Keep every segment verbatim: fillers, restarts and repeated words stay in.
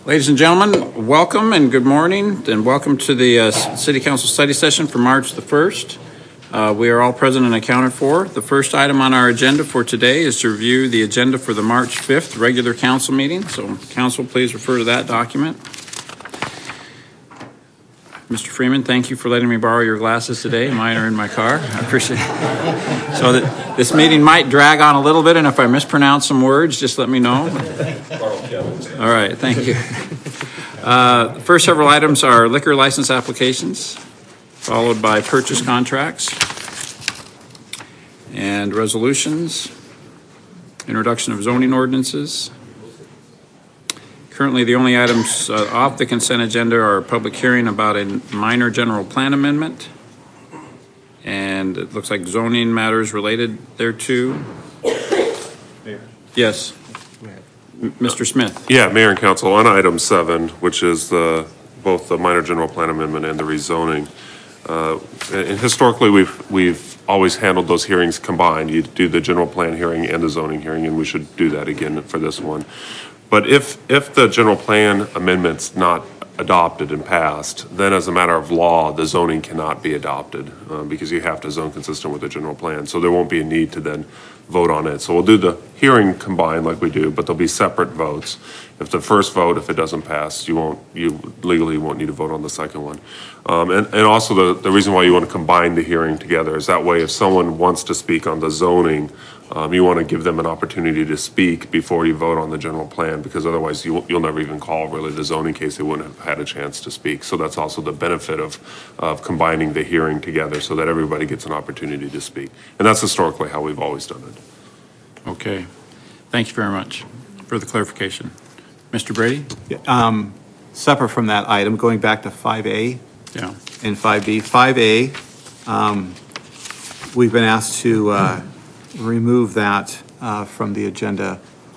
Ladies and gentlemen, welcome and good morning, and welcome to the uh, City Council study session for March the first. Uh, we are all present and accounted for. The first item on our agenda for today is to review the agenda for the March fifth regular council meeting. So, council, please refer to that document. Mister Freeman, thank you for letting me borrow your glasses today. Mine are in my car. I appreciate it. So that this meeting might drag on a little bit, and if I mispronounce some words, just let me know. All right, thank you. Uh, the first several items are liquor license applications, followed by purchase contracts and resolutions, introduction of zoning ordinances. Currently, the only items uh, off the consent agenda are a public hearing about a minor general plan amendment, and it looks like zoning matters related thereto. Mayor. Yes. Mister Smith. Yeah, Mayor and Council, on item seven, which is the both the minor general plan amendment and the rezoning. Uh, and historically, we've we've always handled those hearings combined. You do the general plan hearing and the zoning hearing, and we should do that again for this one. But if if the general plan amendment's not adopted and passed, then as a matter of law, the zoning cannot be adopted uh, because you have to zone consistent with the general plan. So there won't be a need to then vote on it. So we'll do the hearing combined like we do, but there'll be separate votes. If the first vote, if it doesn't pass, you won't, you legally won't need to vote on the second one. Um, and, and also the, the reason why you want to combine the hearing together is that way if someone wants to speak on the zoning, Um, you want to give them an opportunity to speak before you vote on the general plan, because otherwise you, you'll never even call really the zoning case. They wouldn't have had a chance to speak. So that's also the benefit of, of combining the hearing together so that everybody gets an opportunity to speak. And that's historically how we've always done it. Okay. Thank you very much for the clarification. Mister Brady? Yeah, um, separate from that item, going back to five A Yeah. and five B. five A, um, we've been asked to uh, remove that uh, from the agenda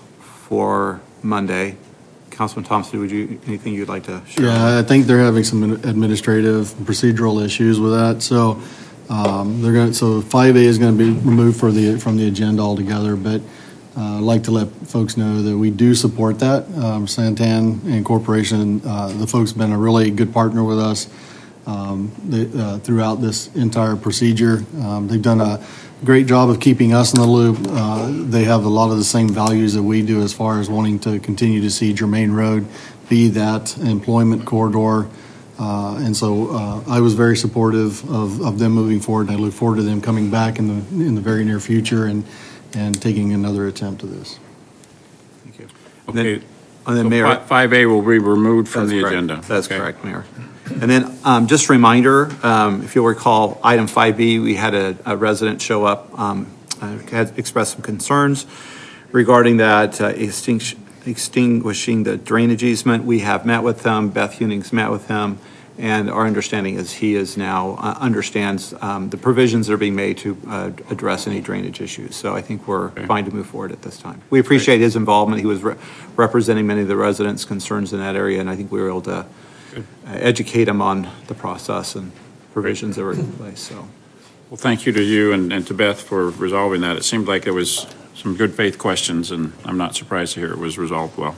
for Monday. Councilman Thompson, would you, anything you'd like to share? Yeah, I think they're having some administrative and procedural issues with that. So um, they're going. So five A is going to be removed for the from the agenda altogether. But uh, I'd like to let folks know that we do support that. Um, Santan and Corporation, uh, the folks have been a really good partner with us um, they, uh, throughout this entire procedure. Um, they've done a great job of keeping us in the loop. Uh, they have a lot of the same values that we do as far as wanting to continue to see Germain Road be that employment corridor. Uh, and so uh, I was very supportive of, of them moving forward, and I look forward to them coming back in the in the very near future and, and taking another attempt at this. Thank you. Okay. And then, and then So Mayor, five A will be removed from that's the correct. agenda. That's okay. correct, Mayor. And then um, just a reminder, um, if you'll recall, item five B, we had a, a resident show up, um, uh, had expressed some concerns regarding that uh, extinction, extinguishing the drainage easement. We have met with them. Beth Huning's met with him, and our understanding is he is now uh, understands um, the provisions that are being made to uh, address any drainage issues. So I think we're okay. fine to move forward at this time. We appreciate his involvement. He was re- representing many of the residents' concerns in that area, and I think we were able to Uh, educate them on the process and provisions that were in place. So, Well, thank you to you and, and to Beth for resolving that. It seemed like there was some good faith questions, and I'm not surprised to hear it was resolved well.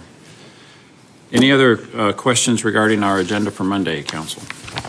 Any other uh, questions regarding our agenda for Monday, Council?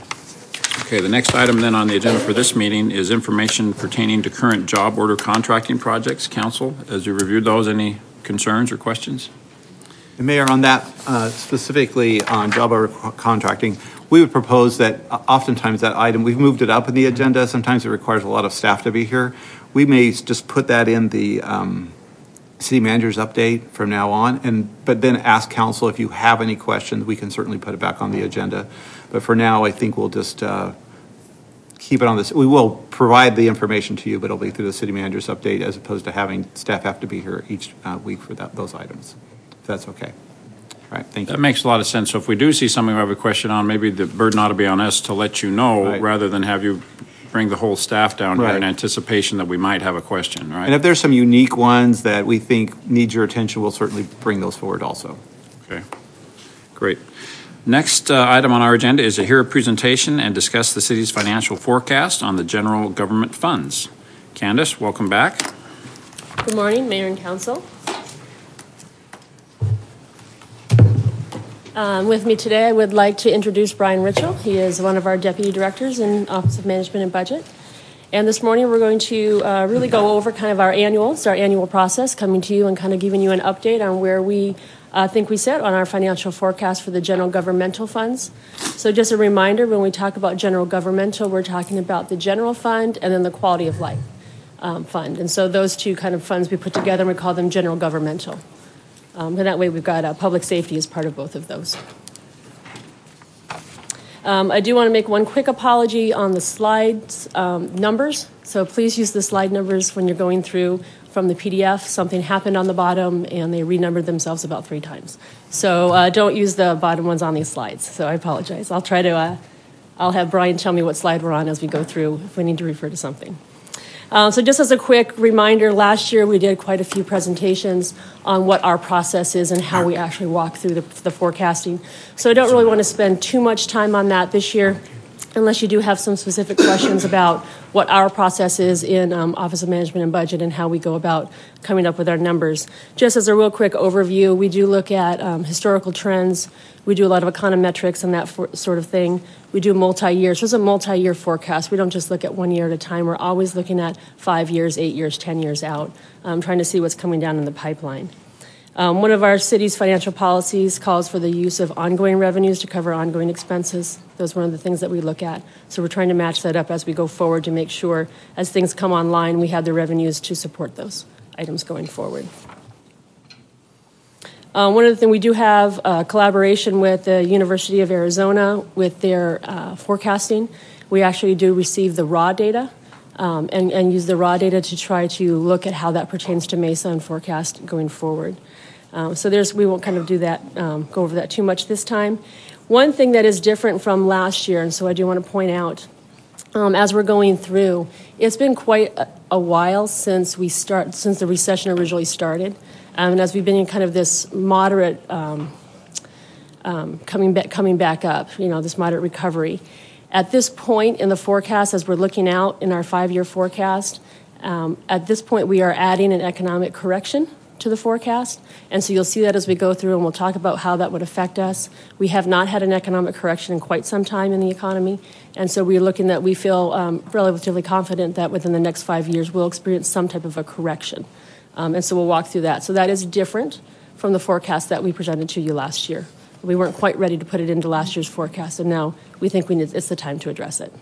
Okay, the next item then on the agenda for this meeting is information pertaining to current job order contracting projects. Council, as you reviewed those, any concerns or questions? and Mayor, on that uh, specifically on job order contracting, we would propose that uh, oftentimes that item, we've moved it up in the agenda. Sometimes it requires a lot of staff to be here. We may just put that in the um, city manager's update from now on, and but then ask council if you have any questions. We can certainly put it back on the agenda. But for now, I think we'll just uh, keep it on this. We will provide the information to you, but it'll be through the city manager's update as opposed to having staff have to be here each uh, week for that those items. That's okay. All right, thank you. That makes a lot of sense. So if we do see something we have a question on, maybe the burden ought to be on us to let you know Right. rather than have you bring the whole staff down here Right. in anticipation that we might have a question, right? And if there's some unique ones that we think need your attention, we'll certainly bring those forward also. Okay, great. Next uh, item on our agenda is to hear a presentation and discuss the city's financial forecast on the general government funds. Candace, welcome back. Good morning, Mayor and Council. Um, with me today, I would like to introduce Brian Ritchell. He is one of our deputy directors in Office of Management and Budget. And this morning, we're going to uh, really go over kind of our annual, it's our annual process, coming to you and kind of giving you an update on where we uh, think we sit on our financial forecast for the general governmental funds. So just a reminder, when we talk about general governmental, we're talking about the general fund and then the quality of life um, fund. And so those two kind of funds we put together, and we call them general governmental. Um, and that way we've got uh, public safety as part of both of those. Um, I do want to make one quick apology on the slides um, numbers. So please use the slide numbers when you're going through from the P D F. Something happened on the bottom and they renumbered themselves about three times. So uh, don't use the bottom ones on these slides. So I apologize. I'll try to, uh, I'll have Brian tell me what slide we're on as we go through if we need to refer to something. Uh, so just as a quick reminder, last year we did quite a few presentations on what our process is and how we actually walk through the, the forecasting. So I don't really want to spend too much time on that this year, unless you do have some specific questions about what our process is in um, Office of Management and Budget and how we go about coming up with our numbers. Just as a real quick overview, we do look at um, historical trends. We do a lot of econometrics and that for, sort of thing. We do multi-year. So it's a multi-year forecast. We don't just look at one year at a time. We're always looking at five years, eight years, ten years out, um, trying to see what's coming down in the pipeline. Um, one of our city's financial policies calls for the use of ongoing revenues to cover ongoing expenses. Those are one of the things that we look at. So we're trying to match that up as we go forward to make sure as things come online, we have the revenues to support those items going forward. Um, one of the things, we do have a collaboration with the University of Arizona with their uh, forecasting. We actually do receive the raw data um, and, and use the raw data to try to look at how that pertains to Mesa and forecast going forward. Um, so there's, we won't kind of do that, um, go over that too much this time. One thing that is different from last year, and so I do want to point out, um, as we're going through, it's been quite a, a while since we start, since the recession originally started. Um, and as we've been in kind of this moderate um, um, coming back, coming back up, you know, this moderate recovery. At this point in the forecast, as we're looking out in our five-year forecast, um, at this point we are adding an economic correction to the forecast. And so you'll see that as we go through, and we'll talk about how that would affect us. We have not had an economic correction in quite some time in the economy. And so we're looking that we feel um, relatively confident that within the next five years we'll experience some type of a correction. Um, and so we'll walk through that. So that is different from the forecast that we presented to you last year. We weren't quite ready to put it into last year's forecast, and now we think we need, it's the time to address it.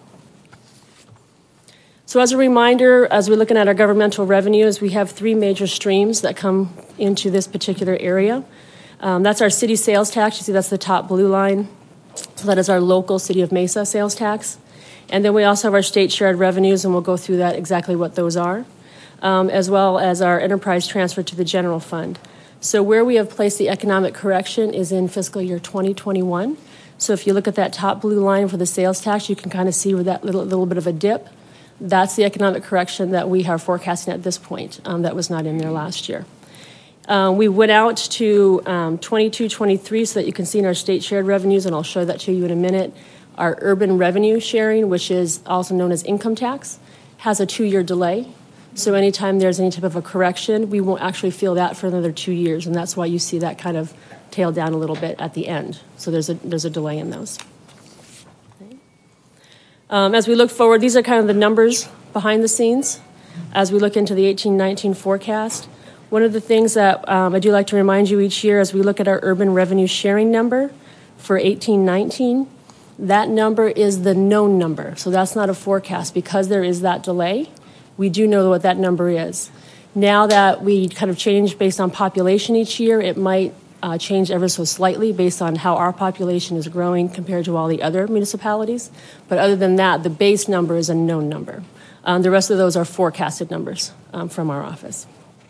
So as a reminder, as we're looking at our governmental revenues, we have three major streams that come into this particular area. Um, that's our city sales tax. You see that's the top blue line. So that is our local City of Mesa sales tax. And then we also have our state shared revenues, and we'll go through that exactly what those are. Um, as well as our enterprise transfer to the general fund. So where we have placed the economic correction is in fiscal year twenty twenty-one. So if you look at that top blue line for the sales tax, you can kind of see where that little, little bit of a dip. That's the economic correction that we are forecasting at this point. Um, that was not in there last year. Uh, we went out to um, twenty-two twenty-three so that you can see in our state shared revenues, and I'll show that to you in a minute. Our urban revenue sharing, which is also known as income tax, has a two-year delay. So anytime there's any type of a correction, we won't actually feel that for another two years, and that's why you see that kind of tail down a little bit at the end. So there's a there's a delay in those. Okay. Um, as we look forward, these are kind of the numbers behind the scenes. As we look into the eighteen nineteen forecast, one of the things that um, I do like to remind you each year as we look at our urban revenue sharing number for eighteen nineteen, that number is the known number. So that's not a forecast because there is that delay. We do know what that number is. Now that we kind of change based on population each year, it might uh, change ever so slightly based on how our population is growing compared to all the other municipalities. But other than that, the base number is a known number. Um, the rest of those are forecasted numbers um, from our office.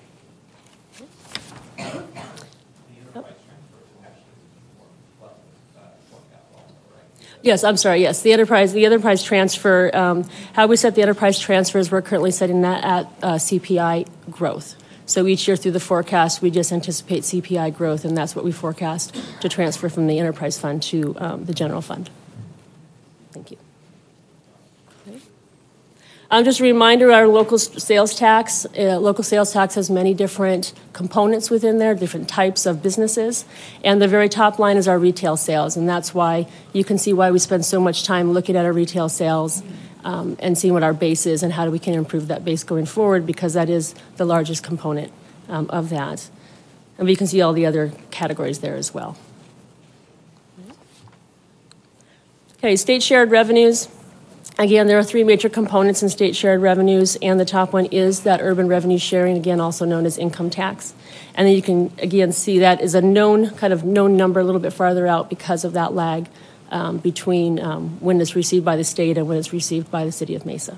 Yes, I'm sorry. Yes, the enterprise, the enterprise transfer. Um, how we set the enterprise transfers, we're currently setting that at uh, C P I growth. So each year through the forecast, we just anticipate C P I growth, and that's what we forecast to transfer from the enterprise fund to um, the general fund. Thank you. Okay. Um, just a reminder, our local s- sales tax, uh, local sales tax has many different components within there, different types of businesses. And the very top line is our retail sales. And that's why you can see why we spend so much time looking at our retail sales um, and seeing what our base is and how we can improve that base going forward, because that is the largest component um, of that. And you can see all the other categories there as well. Okay, state shared revenues. Again, there are three major components in state shared revenues, and the top one is that urban revenue sharing, again, also known as income tax. And then you can, again, see that is a known, kind of known number a little bit farther out because of that lag um, between um, when it's received by the state and when it's received by the city of Mesa.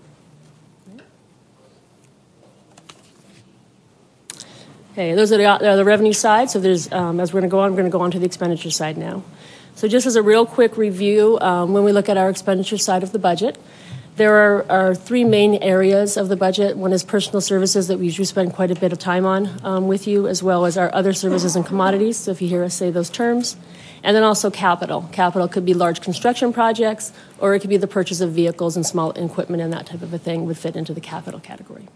Okay, those are the, uh, the revenue side. So there's, um, as we're going to go on, we're going to go on to the expenditure side now. So just as a real quick review, um, when we look at our expenditure side of the budget, there are, are three main areas of the budget. One is personal services that we usually spend quite a bit of time on um, with you, as well as our other services and commodities, so if you hear us say those terms. And then also capital. Capital could be large construction projects, or it could be the purchase of vehicles and small equipment, and that type of a thing would fit into the capital category.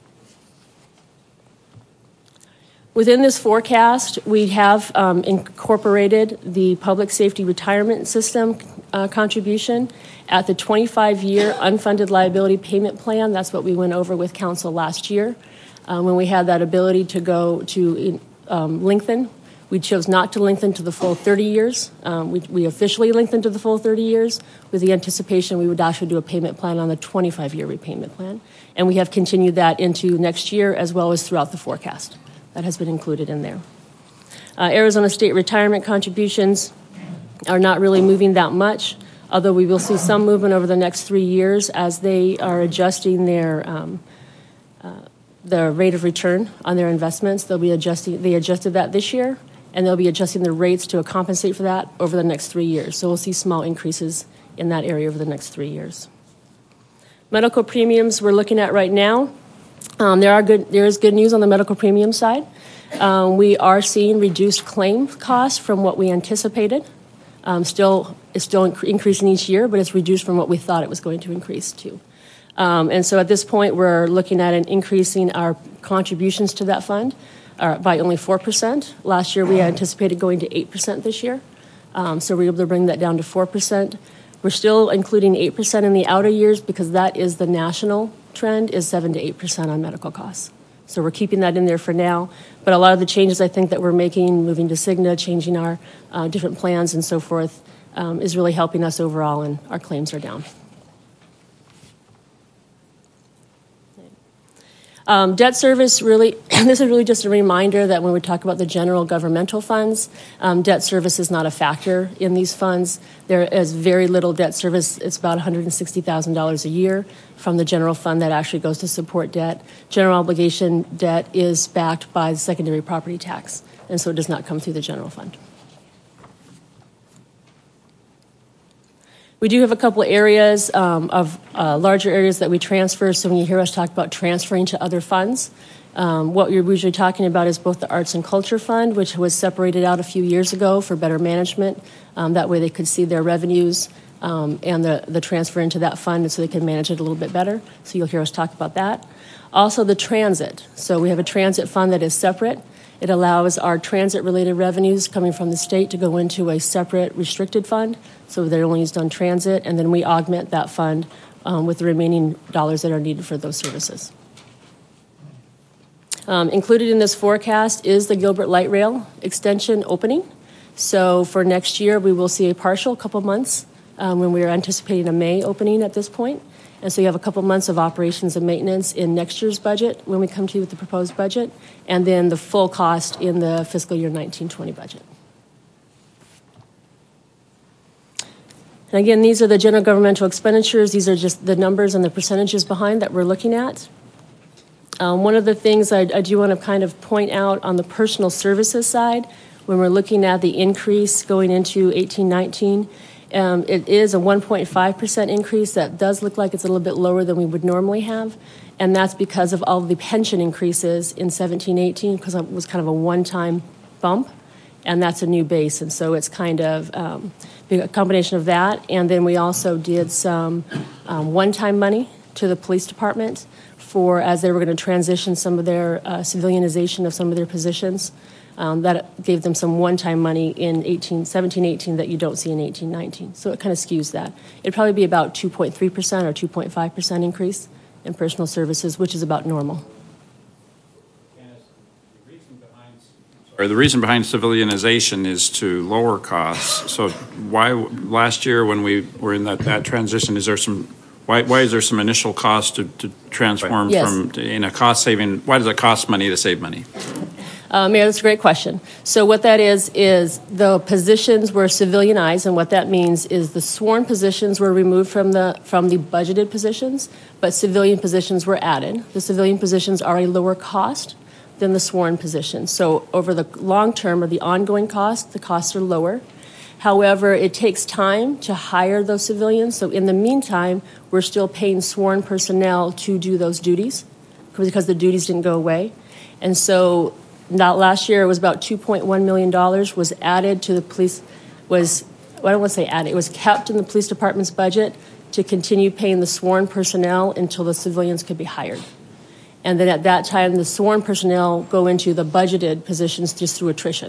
Within this forecast, we have um, incorporated the public safety retirement system uh, contribution at the twenty-five year unfunded liability payment plan. That's what we went over with council last year um, when we had that ability to go to um, lengthen. We chose not to lengthen to the full thirty years. Um, we, we officially lengthened to the full thirty years with the anticipation we would actually do a payment plan on the twenty-five year repayment plan. And we have continued that into next year as well as throughout the forecast. That has been included in there. Uh, Arizona State retirement contributions are not really moving that much, although we will see some movement over the next three years as they are adjusting their um, uh, the rate of return on their investments. They'll be adjusting. They adjusted that this year, and they'll be adjusting the rates to compensate for that over the next three years. So we'll see small increases in that area over the next three years. Medical premiums we're looking at right now. Um, there are good. There is good news on the medical premium side. Um, we are seeing reduced claim costs from what we anticipated. Um, still, it's still inc- increasing each year, but it's reduced from what we thought it was going to increase to. Um, and so, at this point, we're looking at an increasing our contributions to that fund uh, by only four percent. Last year, we anticipated going to eight percent this year, um, so we're able to bring that down to four percent. We're still including eight percent in the outer years because that is the national trend, is seven to eight percent on medical costs. So we're keeping that in there for now. But a lot of the changes I think that we're making, moving to Cigna, changing our uh, different plans and so forth, um, is really helping us overall, and our claims are down. Um, debt service, really, this is really just a reminder that when we talk about the general governmental funds, um, debt service is not a factor in these funds. There is very little debt service. It's about one hundred sixty thousand dollars a year from the general fund that actually goes to support debt. General obligation debt is backed by the secondary property tax, and so it does not come through the general fund. We do have a couple of areas um, of uh, larger areas that we transfer. So when you hear us talk about transferring to other funds, um, what we're usually talking about is both the Arts and Culture Fund, which was separated out a few years ago for better management. Um, that way they could see their revenues um, and the, the transfer into that fund, and so they can manage it a little bit better. So you'll hear us talk about that. Also the transit. So we have a transit fund that is separate. It allows our transit-related revenues coming from the state to go into a separate restricted fund, so they're only used on transit, and then we augment that fund um, with the remaining dollars that are needed for those services. Um, included in this forecast is the Gilbert Light Rail extension opening. So for next year, we will see a partial couple months um, when we are anticipating a May opening at this point. And so you have a couple months of operations and maintenance in next year's budget when we come to you with the proposed budget, and then the full cost in the fiscal year nineteen twenty budget. And again, these are the general governmental expenditures. These are just the numbers and the percentages behind that we're looking at. Um, one of the things I, I do want to kind of point out on the personal services side, when we're looking at the increase going into eighteen nineteen, Um, it is a one point five percent increase. That does look like it's a little bit lower than we would normally have, and that's because of all the pension increases in seventeen eighteen, because it was kind of a one-time bump, and that's a new base, and so it's kind of um, a combination of that, and then we also did some um, one-time money to the police department for, as they were going to transition some of their uh, civilianization of some of their positions. Um, that gave them some one-time money in eighteen, seventeen, eighteen that you don't see in eighteen, nineteen. So it kind of skews that. It'd probably be about two point three percent or two point five percent increase in personal services, which is about normal. Or the reason behind civilianization is to lower costs. So why, last year when we were in that, that transition, is there some, why, why is there some initial cost to, to transform Yes. from, to- in a cost saving, why does it cost money to save money? Uh, Mayor, that's a great question. So what that is, is the positions were civilianized, and what that means is the sworn positions were removed from the, from the budgeted positions, but civilian positions were added. The civilian positions are a lower cost than the sworn positions. So over the long term or the ongoing cost, the costs are lower. However, it takes time to hire those civilians. So in the meantime, we're still paying sworn personnel to do those duties because the duties didn't go away. And so not last year, it was about two point one million dollars was added to the police, was, well, I don't want to say added, it was kept in the police department's budget to continue paying the sworn personnel until the civilians could be hired. And then at that time, the sworn personnel go into the budgeted positions just through attrition.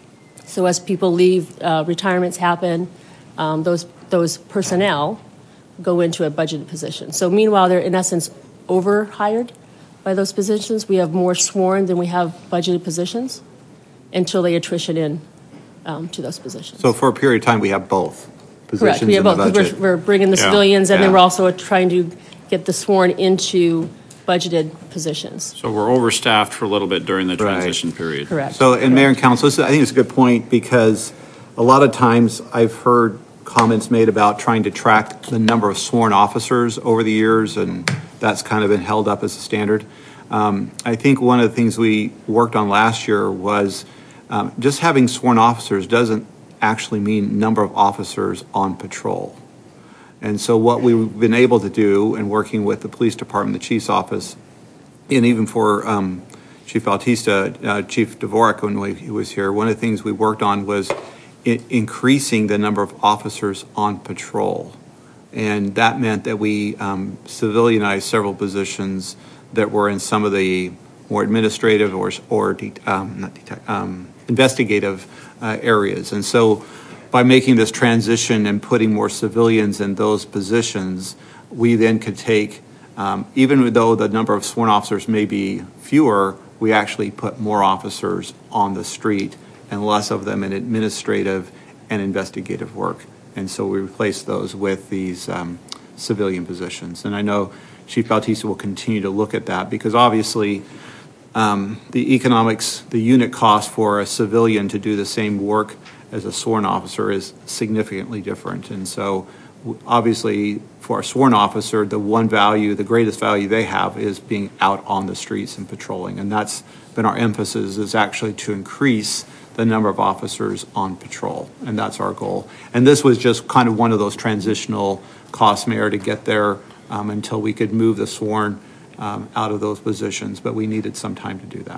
So as people leave, uh, retirements happen, um, those those personnel go into a budgeted position. So meanwhile, they're in essence overhired by those positions. We have more sworn than we have budgeted positions until they attrition in um, to those positions. So for a period of time, we have both positions Correct. We have in the both. We're, budget. we're bringing the Yeah. civilians, and then Yeah. we're also trying to get the sworn into budgeted positions. So we're overstaffed for a little bit during the transition period. Correct. So, and Mayor and Council, this is- I think it's a good point because a lot of times I've heard comments made about trying to track the number of sworn officers over the years, and that's kind of been held up as a standard. Um, I think one of the things we worked on last year was um, just having sworn officers doesn't actually mean number of officers on patrol. And so what we've been able to do in working with the police department, the chief's office, and even for um, Chief Bautista, uh, Chief Dvorak, when we, he was here, one of the things we worked on was I- increasing the number of officers on patrol. And that meant that we um, civilianized several positions that were in some of the more administrative or, or de- um, not detect, um, investigative uh, areas. And so by making this transition and putting more civilians in those positions, we then could take, um, even though the number of sworn officers may be fewer, we actually put more officers on the street and less of them in administrative and investigative work. And so we replaced those with these um, civilian positions. And I know Chief Bautista will continue to look at that because obviously um, the economics, the unit cost for a civilian to do the same work as a sworn officer is significantly different. And so w- obviously for a sworn officer, the one value, the greatest value they have is being out on the streets and patrolling. And that's been our emphasis, is actually to increase the number of officers on patrol. And that's our goal. And this was just kind of one of those transitional costs, Mayor, to get there um, until we could move the sworn um, out of those positions. But we needed some time to do that.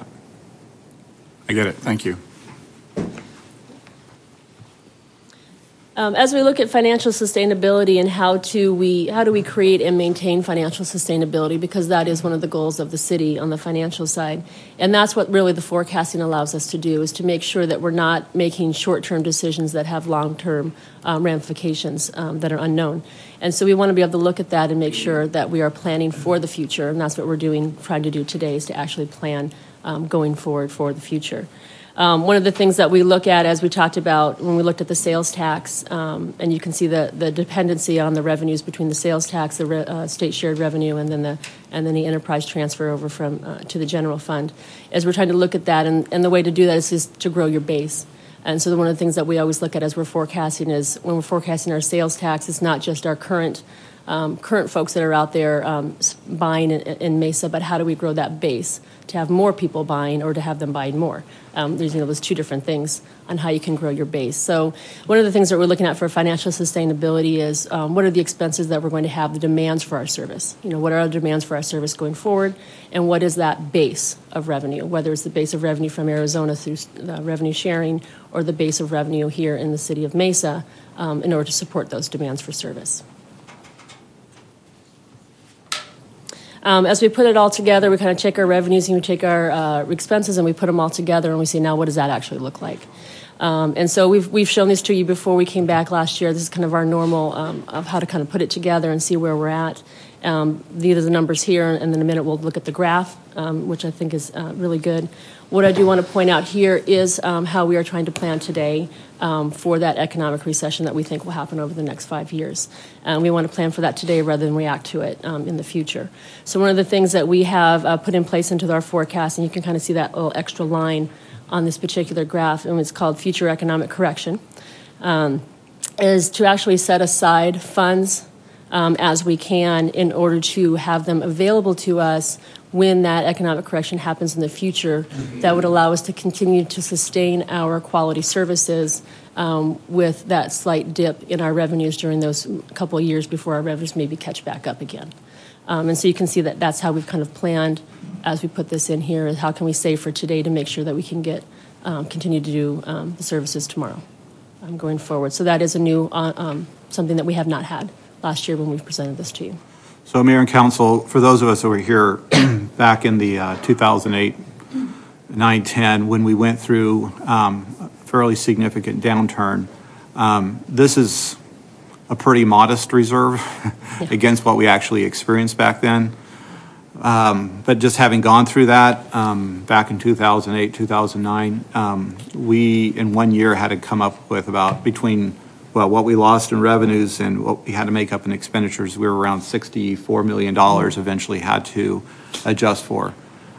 I get it. Thank you. Um, as we look at financial sustainability and how to we how do we create and maintain financial sustainability, because that is one of the goals of the city on the financial side, and that's what really the forecasting allows us to do, is to make sure that we're not making short-term decisions that have long-term um, ramifications um, that are unknown. And so we want to be able to look at that and make sure that we are planning for the future, and that's what we're doing, trying to do today, is to actually plan um, going forward for the future. Um, one of the things that we look at, as we talked about when we looked at the sales tax, um, and you can see the, the dependency on the revenues between the sales tax, the re, uh, state shared revenue, and then the and then the enterprise transfer over from uh, to the general fund. As we're trying to look at that, and, and the way to do that is, is to grow your base. And so one of the things that we always look at as we're forecasting is when we're forecasting our sales tax, it's not just our current um, current folks that are out there um, buying in, in Mesa, but how do we grow that base to have more people buying or to have them buying more? Um, there's you know those two different things on how you can grow your base. So one of the things that we're looking at for financial sustainability is um, what are the expenses that we're going to have, the demands for our service. You know, what are our demands for our service going forward, and what is that base of revenue, whether it's the base of revenue from Arizona through uh, revenue sharing or the base of revenue here in the city of Mesa um, in order to support those demands for service. Um, as we put it all together, we kind of take our revenues and we take our uh, expenses and we put them all together and we say, now what does that actually look like? Um, and so we've we've shown this to you before we came back last year. This is kind of our normal um, of how to kind of put it together and see where we're at. Um, these are the numbers here, and in a minute we'll look at the graph, um, which I think is uh, really good. What I do want to point out here is um, how we are trying to plan today um, for that economic recession that we think will happen over the next five years. And we want to plan for that today rather than react to it um, in the future. So one of the things that we have uh, put in place into our forecast, and you can kind of see that little extra line on this particular graph, and it's called future economic correction, um, is to actually set aside funds um, as we can in order to have them available to us when that economic correction happens in the future. That would allow us to continue to sustain our quality services um, with that slight dip in our revenues during those couple of years before our revenues maybe catch back up again. Um, and so you can see that that's how we've kind of planned as we put this in here, is how can we save for today to make sure that we can get um, continue to do um, the services tomorrow um, going forward. So that is a new, uh, um, something that we have not had last year when we presented this to you. So, Mayor and Council, for those of us who were here back in the uh, two thousand eight, nine, ten, when we went through um, a fairly significant downturn, um, this is a pretty modest reserve Yeah. against what we actually experienced back then. Um, but just having gone through that um, back in two thousand eight, two thousand nine, um, we in one year had to come up with about between well, what we lost in revenues and what we had to make up in expenditures. We were around sixty-four million dollars eventually had to adjust for.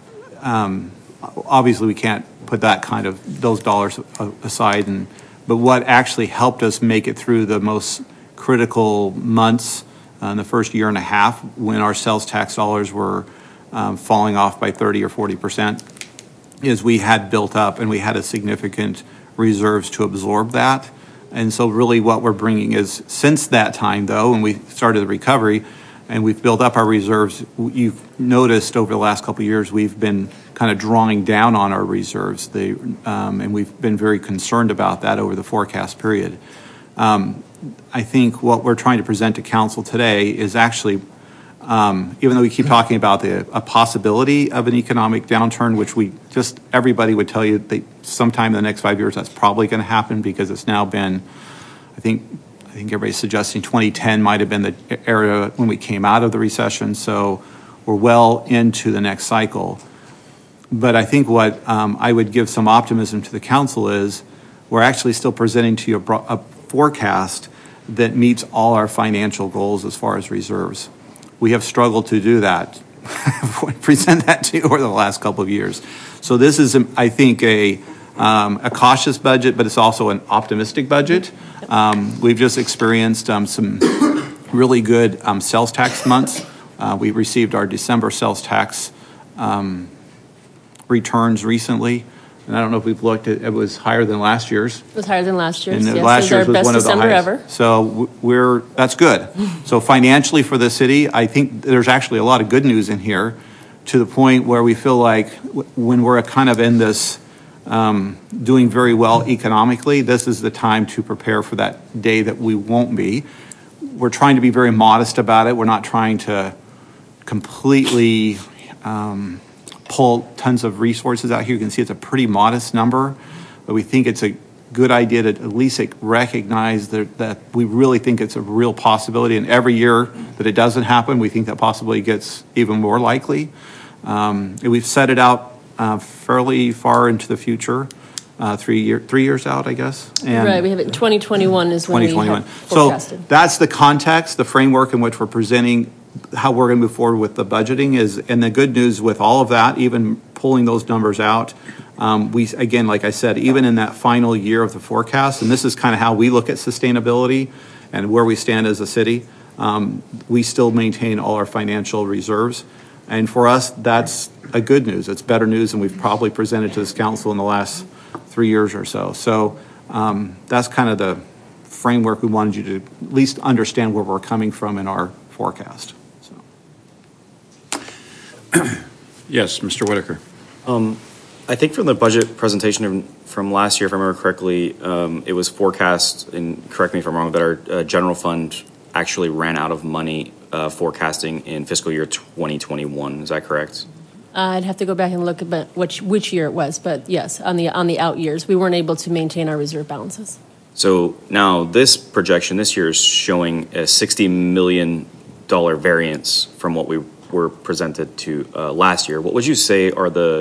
Um, obviously, we can't put that kind of, those dollars aside. And but what actually helped us make it through the most critical months uh, in the first year and a half when our sales tax dollars were um, falling off by thirty or forty percent is we had built up and we had a significant reserves to absorb that. And so really what we're bringing is, since that time, though, when we started the recovery and we've built up our reserves, you've noticed over the last couple of years we've been kind of drawing down on our reserves. They, um, and we've been very concerned about that over the forecast period. Um, I think what we're trying to present to council today is actually, um, even though we keep talking about the a possibility of an economic downturn, which we just, everybody would tell you that sometime in the next five years that's probably going to happen, because it's now been, I think, I think everybody's suggesting twenty ten might have been the era when we came out of the recession, so we're well into the next cycle. But I think what um, I would give some optimism to the council is we're actually still presenting to you a, bro- a forecast that meets all our financial goals as far as reserves. We have struggled to do that, present that to you over the last couple of years. So this is, I think, a, um, a cautious budget, but it's also an optimistic budget. Um, we've just experienced um, some really good um, sales tax months. Uh, we received our December sales tax um, returns recently. And I don't know if we've looked at, it was higher than last year's. It was higher than last year's. And yes, last year's was, was one of the December highest. Ever. So we're, that's good. So financially for the city, I think there's actually a lot of good news in here, to the point where we feel like when we're kind of in this um, doing very well economically, this is the time to prepare for that day that we won't be. We're trying to be very modest about it. We're not trying to completely um, pull tons of resources out here. You can see it's a pretty modest number, but we think it's a good idea to at least recognize that, that we really think it's a real possibility. And every year that it doesn't happen, we think that possibility gets even more likely. Um, and we've set it out uh, fairly far into the future, uh, three year, three years out, I guess. And right, we have it in twenty twenty-one is when twenty twenty-one. we have So forecasted. that's the context, the framework in which we're presenting how we're going to move forward with the budgeting is, and the good news with all of that, even pulling those numbers out, um, we, again, like I said, even in that final year of the forecast, and this is kind of how we look at sustainability and where we stand as a city, um, we still maintain all our financial reserves. And for us, that's a good news. It's better news than we've probably presented to this council in the last three years or so. So um, that's kind of the framework we wanted you to at least understand where we're coming from in our forecast. So. Yes, Mister Whitaker. Um, I think from the budget presentation from last year, if I remember correctly, um, it was forecast, and correct me if I'm wrong, that our uh, general fund actually ran out of money uh, forecasting in fiscal year twenty twenty-one. Is that correct? I'd have to go back and look at which, which year it was, but yes, on the, on the out years, we weren't able to maintain our reserve balances. So now this projection this year is showing a sixty million dollars variance from what we were presented to uh, last year. What would you say are the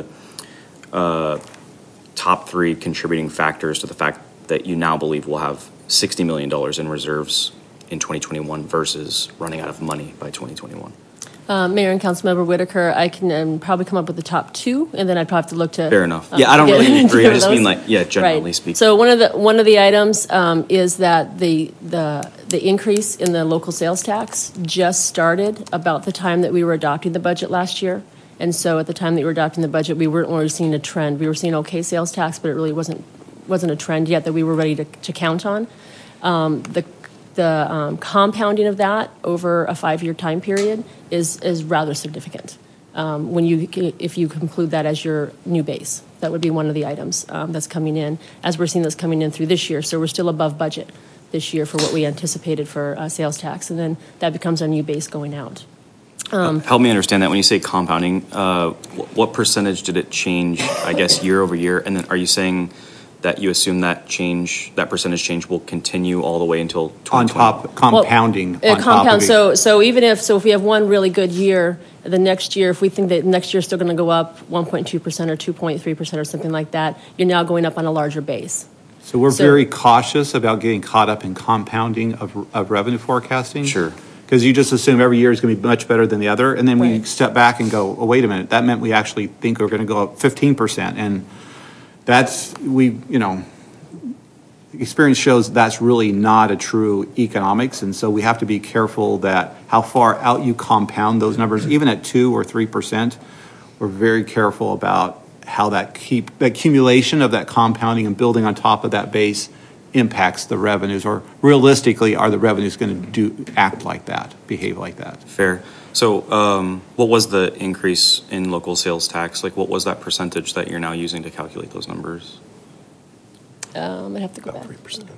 uh, top three contributing factors to the fact that you now believe we'll have sixty million dollars in reserves in twenty twenty-one versus running out of money by twenty twenty-one? Uh, Mayor and Councilmember Whitaker, I can um, probably come up with the top two, and then I'd probably have to look to. Fair enough. um, Yeah, I don't get really into agree. I just those. mean like, yeah, generally Right. speaking. So one of the one of the items um, is that the the the increase in the local sales tax just started about the time that we were adopting the budget last year, and so at the time that we were adopting the budget, we weren't really seeing a trend. We were seeing okay sales tax, but it really wasn't wasn't a trend yet that we were ready to, to count on. Um, the The um, compounding of that over a five-year time period is is rather significant. Um, when you if you conclude that as your new base, that would be one of the items um, that's coming in. As we're seeing this coming in through this year, so we're still above budget this year for what we anticipated for uh, sales tax, and then that becomes our new base going out. Um, Help me understand that. When you say compounding, uh, wh- what percentage did it change, I guess, year over year? And then are you saying that you assume that change, that percentage change will continue all the way until On twenty twenty? top, compounding Well, on it top of compounds. each. So, so even if so, if we have one really good year, the next year, if we think that next year is still going to go up one point two percent or two point three percent or something like that, you're now going up on a larger base. So we're So- very cautious about getting caught up in compounding of, of revenue forecasting. Sure. Because you just assume every year is going to be much better than the other, and then we Right. step back and go, oh, wait a minute, that meant we actually think we're going to go up fifteen percent, and that's, we, you know, experience shows that's really not a true economics, and so we have to be careful that how far out you compound those numbers, even at two or three percent. We're very careful about how that keep, that accumulation of that compounding and building on top of that base impacts the revenues, or realistically, are the revenues going to do, act like that, behave like that? Fair. So um, what was the increase in local sales tax? Like, what was that percentage that you're now using to calculate those numbers? Um, I'd have to go back.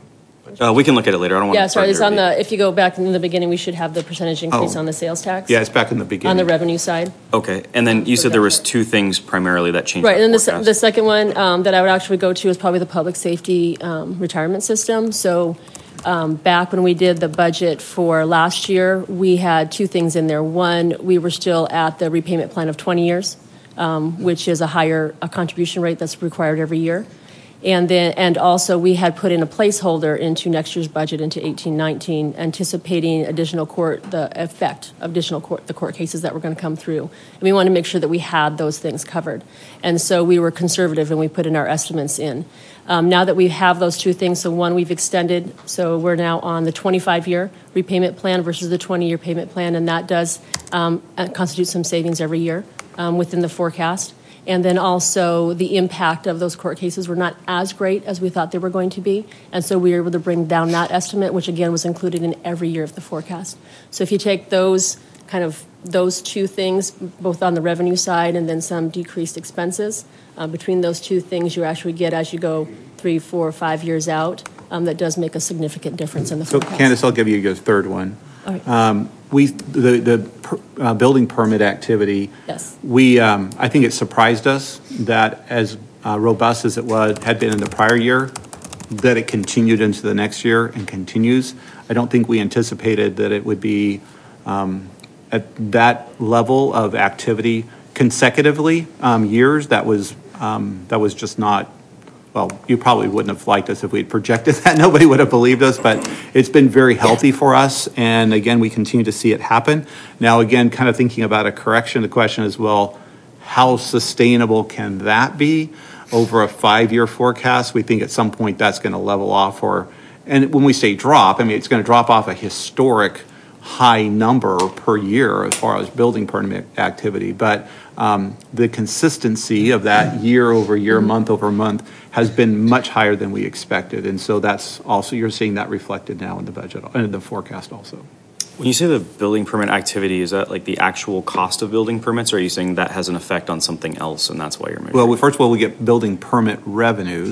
Uh, we can look at it later. I don't want to. Yeah, sorry. It's on the. If you go back in the beginning, we should have the percentage increase Oh. on the sales tax. Yeah, it's back in the On beginning. the revenue side. Okay, and then you said there was two things primarily that changed. Right, that and then the, se- forecast. the second one um, that I would actually go to is probably the public safety um, retirement system. So um, back when we did the budget for last year, we had two things in there. One, we were still at the repayment plan of twenty years, um, which is a higher a contribution rate that's required every year. And then, and also we had put in a placeholder into next year's budget into eighteen nineteen, anticipating additional court, the effect of additional court, the court cases that were going to come through. And we wanted to make sure that we had those things covered. And so we were conservative and we put in our estimates in. Um, now that we have those two things, so one, we've extended, so we're now on the twenty-five year repayment plan versus the twenty year payment plan, and that does um, constitute some savings every year um, within the forecast. And then also the impact of those court cases were not as great as we thought they were going to be. And so we were able to bring down that estimate, which again was included in every year of the forecast. So if you take those kind of those two things, both on the revenue side and then some decreased expenses, uh, between those two things you actually get as you go three, four, five years out, um, that does make a significant difference in the So forecast. Candace, I'll give you your third one. All right. Um, We, the, the per- uh, building permit activity. Yes. We, um, I think it surprised us that as uh, robust as it was, had been in the prior year, that it continued into the next year and continues. I don't think we anticipated that it would be um, at that level of activity consecutively, um, years. That was, um, that was just not, well, you probably wouldn't have liked us if we had projected that. Nobody would have believed us, but it's been very healthy for us. And again, we continue to see it happen. Now, again, kind of thinking about a correction, the question is, well, how sustainable can that be over a five-year forecast? We think at some point that's going to level off, or, and when we say drop, I mean, it's going to drop off a historic high number per year as far as building permit activity. But um, the consistency of that year over year, month over month, has been much higher than we expected. And so that's also, you're seeing that reflected now in the budget, in the forecast also. When you say the building permit activity, is that like the actual cost of building permits, or are you saying that has an effect on something else and that's why you're measuring? Well, we- first of all, we get building permit revenues,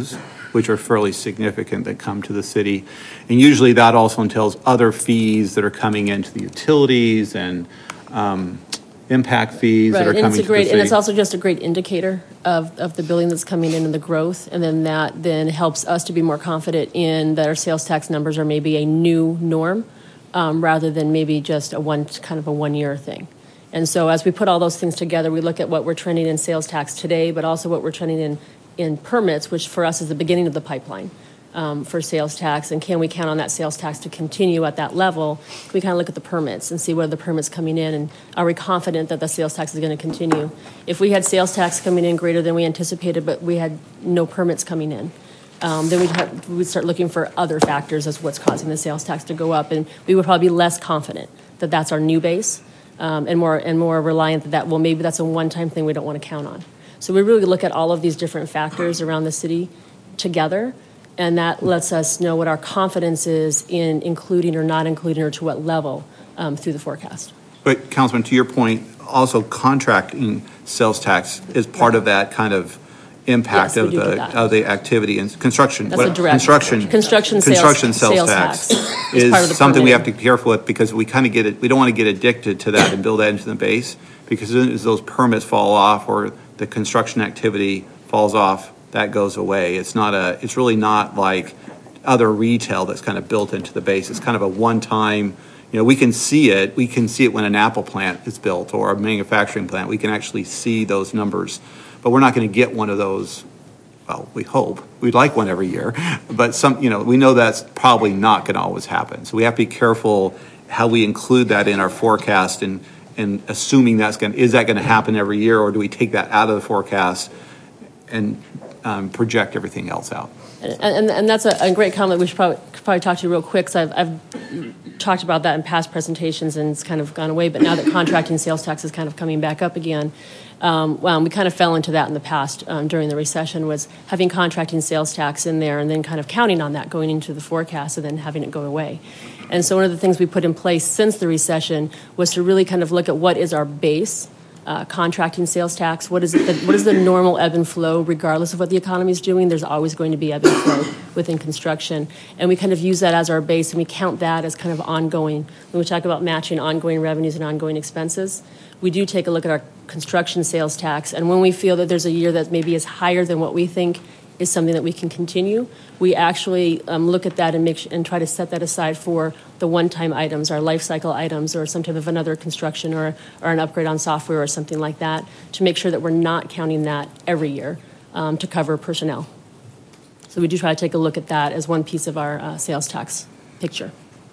which are fairly significant that come to the city. And usually that also entails other fees that are coming into the utilities and um, impact fees that Right, are and coming it's a to great, the and it's city. also just a great indicator of, of the billing that's coming in and the growth, and then that then helps us to be more confident in that our sales tax numbers are maybe a new norm, um, rather than maybe just a one, kind of a one-year thing. And so as we put all those things together, we look at what we're trending in sales tax today, but also what we're trending in, in permits, which for us is the beginning of the pipeline. Um, for sales tax, and can we count on that sales tax to continue at that level? We kind of look at the permits and see what are the permits coming in, and are we confident that the sales tax is going to continue? If we had sales tax coming in greater than we anticipated, but we had no permits coming in, um, then we'd, have, we'd start looking for other factors as what's causing the sales tax to go up, and we would probably be less confident that that's our new base, um, and more and more reliant that that well maybe that's a one-time thing we don't want to count on. So we really look at all of these different factors around the city together. And that lets us know what our confidence is in including or not including, or to what level um, through the forecast. But Councilman, to your point, also contracting sales tax is part of that kind of impact Yes, we of do do the that. of the activity and construction. That's a what- direct- construction construction sales- construction sales, sales tax, tax is is part of the something we have permitting. to be careful with, because we kind of get it. We don't want to get addicted to that and build that into the base, because as soon as those permits fall off or the construction activity falls off, that goes away. It's not a. It's really not like other retail that's kind of built into the base. It's kind of a one-time, you know, we can see it. We can see it when an Apple plant is built or a manufacturing plant. We can actually see those numbers, but we're not going to get one of those. Well, we hope. We'd like one every year, but some, you know, we know that's probably not going to always happen. So we have to be careful how we include that in our forecast, and and assuming that's going to, is that going to happen every year, or do we take that out of the forecast and um, project everything else out? And, and, and that's a, a great comment we should probably, could probably talk to you real quick, because I've, I've talked about that in past presentations and it's kind of gone away, but now that contracting sales tax is kind of coming back up again, um, well, we kind of fell into that in the past um, during the recession, was having contracting sales tax in there and then kind of counting on that going into the forecast and then having it go away. And so one of the things we put in place since the recession was to really kind of look at what is our base Uh, contracting sales tax. What is it? The, what is the normal ebb and flow, regardless of what the economy is doing? There's always going to be ebb and flow within construction, and we kind of use that as our base, and we count that as kind of ongoing. When we talk about matching ongoing revenues and ongoing expenses, we do take a look at our construction sales tax, and when we feel that there's a year that maybe is higher than what we think is something that we can continue, we actually um, look at that and make sh- and try to set that aside for the one-time items, our life cycle items, or some type of another construction or, or an upgrade on software or something like that, to make sure that we're not counting that every year um, to cover personnel. So we do try to take a look at that as one piece of our uh, sales tax picture.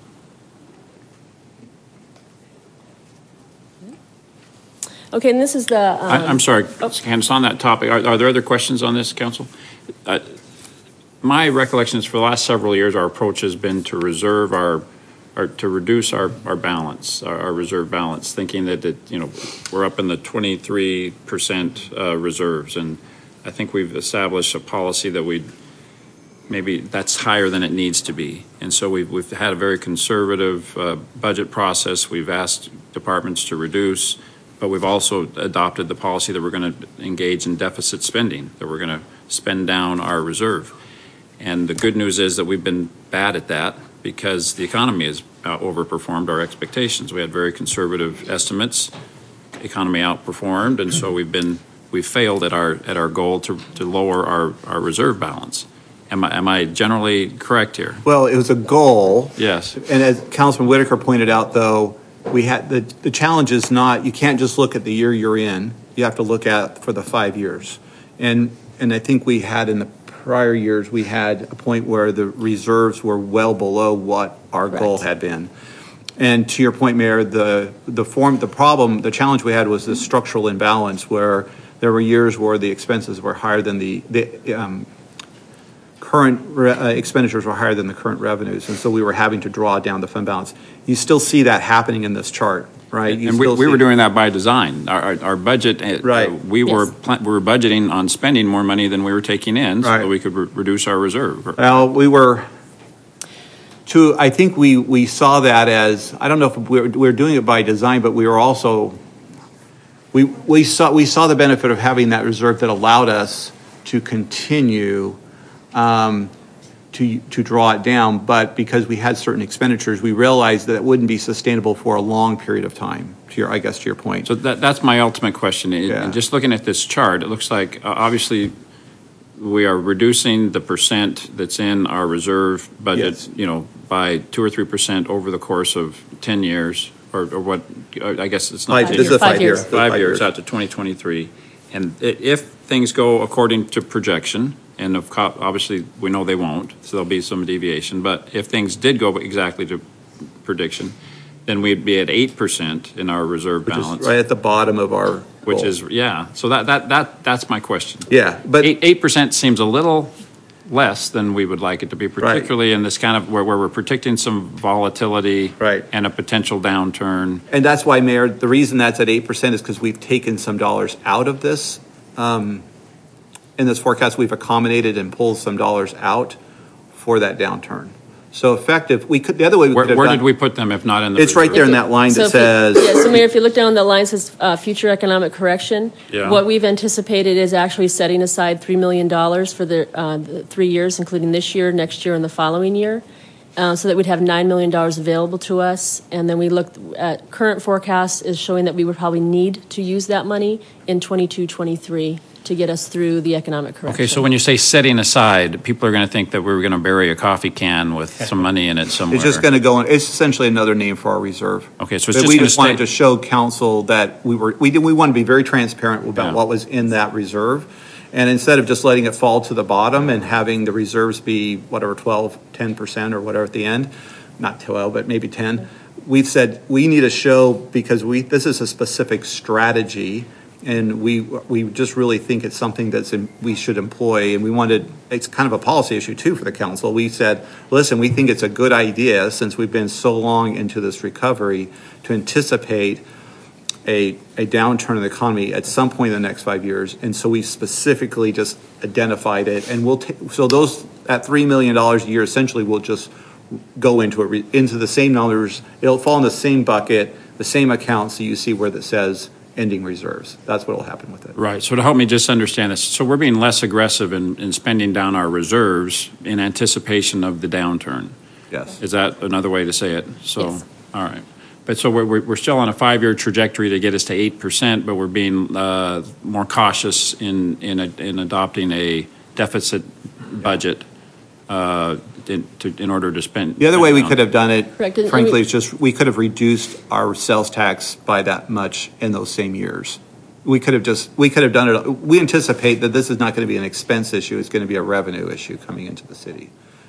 Okay, and this is the... Um, I- I'm sorry, oh. Candace, on that topic, are are there other questions on this, Council? Uh, My recollection is for the last several years, our approach has been to reserve our, or to reduce our, our balance, our our reserve balance, thinking that, it, you know, we're up in the twenty-three percent uh, reserves. And I think we've established a policy that we, maybe that's higher than it needs to be. And so we've, we've had a very conservative uh, budget process. We've asked departments to reduce, but we've also adopted the policy that we're going to engage in deficit spending, that we're going to spend down our reserve. And the good news is that we've been bad at that because the economy has uh, overperformed our expectations. We had very conservative estimates. The economy outperformed, and so we've been we've failed at our at our goal to to lower our, our reserve balance. Am I am I generally correct here? Well, it was a goal. Yes. And as Councilman Whitaker pointed out, though, we had the, the challenge is not, you can't just look at the year you're in. You have to look at for the five years. And and I think we had in the prior years, we had a point where the reserves were well below what our Correct. goal had been. And to your point, Mayor, the the form, the problem, the challenge we had was the structural imbalance, where there were years where the expenses were higher than the the um, current re- uh, expenditures were higher than the current revenues, and so we were having to draw down the fund balance. You still see that happening in this chart, right? You And we, still we see- were doing that by design. Our, our, our budget, uh, Right. we were Yes. pla- we were budgeting on spending more money than we were taking in, so Right. that we could re- reduce our reserve. Well, we were, to, I think we, we saw that as, I don't know if we were, we were doing it by design, but we were also, we, we saw, we saw the benefit of having that reserve that allowed us to continue um, to, to draw it down, but because we had certain expenditures, we realized that it wouldn't be sustainable for a long period of time, to your, I guess, to your point. So that, that's my ultimate question. And- Yeah. And just looking at this chart, it looks like, uh, obviously, we are reducing the percent that's in our reserve budget, Yes. you know, by two or three percent over the course of ten years, or, or what, uh, I guess it's not. Five- ten this is a years. Five five-year. years. this is Five years out to twenty twenty-three. And i- if things go according to projection, and of co- obviously, we know they won't, so there'll be some deviation, but if things did go exactly to prediction, then we'd be at eight percent in our reserve Which is balance. right at the bottom of our Which goal. is, yeah, so that, that, that, that's my question. Yeah, but. Eight, eight percent seems a little less than we would like it to be, particularly in this kind of, where, where we're predicting some volatility. Right. And a potential downturn. And that's why, Mayor, the reason that's at eight percent is because we've taken some dollars out of this. Um, in this forecast, we've accommodated and pulled some dollars out for that downturn. So effective, we could, the other way we Where, could have where done. did we put them if not in the? It's right reserve? there in that line that So if you- says, Yeah, so Mayor, if you look down, the line says uh, future economic correction. Yeah. What we've anticipated is actually setting aside three million dollars for the, uh, the three years, including this year, next year, and the following year, uh, so that we'd have nine million dollars available to us. And then we looked at current forecasts is showing that we would probably need to use that money in twenty-two, twenty-three to get us through the economic correction. Okay, so when you say setting aside, people are going to think that we're going to bury a coffee can with some money in it somewhere. it's just going to go, in it's essentially another name for our reserve. Okay, so it's But just we gonna just wanted stay- to show council that we were, we did, we wanted to be very transparent about Yeah. what was in that reserve. And instead of just letting it fall to the bottom and having the reserves be whatever, twelve, ten percent or whatever at the end, not twelve, but maybe ten, we've said we need to show, because we, this is a specific strategy, and we, we just really think it's something that's, in- we should employ, and we wanted, it's kind of a policy issue too for the council. We said, listen, we think it's a good idea, since we've been so long into this recovery, to anticipate a, a downturn in the economy at some point in the next five years. And so we specifically just identified it, and we'll, ta- so those, at three million dollars a year, essentially will just go into a, re- into the same numbers. It'll fall in the same bucket, the same account, so you see where that says ending reserves. That's what will happen with it. Right, so to help me just understand this, so we're being less aggressive in, in spending down our reserves in anticipation of the downturn. Yes. Is that another way to say it? So, Yes. all right. But so we're, we're we're still on a five-year trajectory to get us to eight percent, but we're being uh, more cautious in, in, a- in adopting a deficit budget uh, in, to, in order to spend. The other way we could have done it, Correct, and- frankly, is just, we could have reduced our sales tax by that much in those same years. We could have just, we could have done it, we anticipate that this is not going to be an expense issue, it's going to be a revenue issue coming into the city.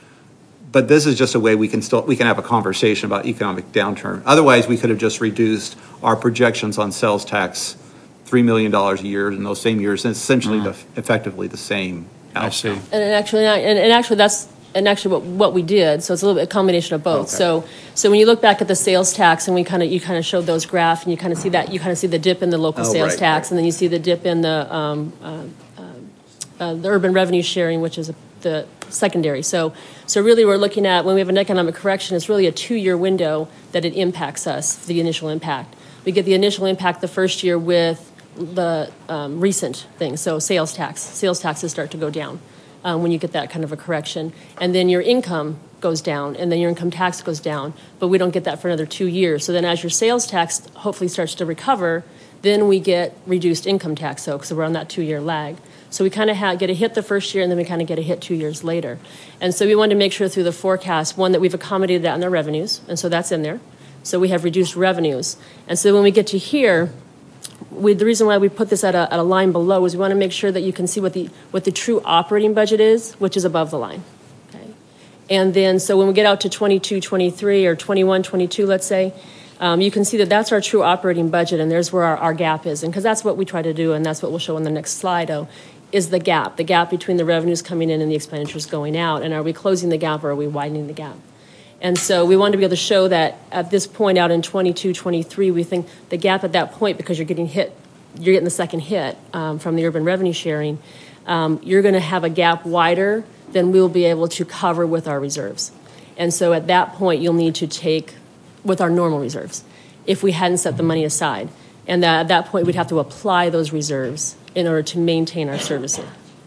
But this is just a way we can still, we can have a conversation about economic downturn. Otherwise, we could have just reduced our projections on sales tax three million dollars a year in those same years, and it's essentially the, effectively the same I see. outcome. And actually, and, and actually, that's and actually what, what we did. So it's a little bit a combination of both. Okay. So so when you look back at the sales tax, and we kind of you kind of showed those graphs, and you kind of see that you kind of see the dip in the local Oh, sales right, tax, right. and then you see the dip in the um, uh, uh, uh, the urban revenue sharing, which is the secondary. So so really, we're looking at when we have an economic correction, it's really a two-year window that it impacts us. The initial impact. We get the initial impact the first year with the um, recent things. So sales tax, sales taxes start to go down. Um, when you get that kind of a correction. And then your income goes down, and then your income tax goes down, but we don't get that for another two years. So then as your sales tax hopefully starts to recover, then we get reduced income tax, so because we're on that two-year lag. So we kind of ha- get a hit the first year, and then we kind of get a hit two years later. And so we wanted to make sure through the forecast, one, that we've accommodated that in our revenues, and so that's in there. So we have reduced revenues. And so when we get to here, we, the reason why we put this at a, at a line below is we want to make sure that you can see what the what the true operating budget is, which is above the line. Okay? And then, so when we get out to twenty-two, twenty-three, or twenty-one, twenty-two, let's say, um, you can see that that's our true operating budget, and there's where our, our gap is. And because that's what we try to do, and that's what we'll show on the next slide, oh, is the gap, the gap between the revenues coming in and the expenditures going out. And are we closing the gap, or are we widening the gap? And so we wanted to be able to show that at this point out in twenty-two, twenty-three, we think the gap at that point, because you're getting hit, you're getting the second hit um, from the urban revenue sharing, um, you're going to have a gap wider than we'll be able to cover with our reserves. And so at that point, you'll need to take with our normal reserves if we hadn't set the money aside. And that, at that point, we'd have to apply those reserves in order to maintain our servicing.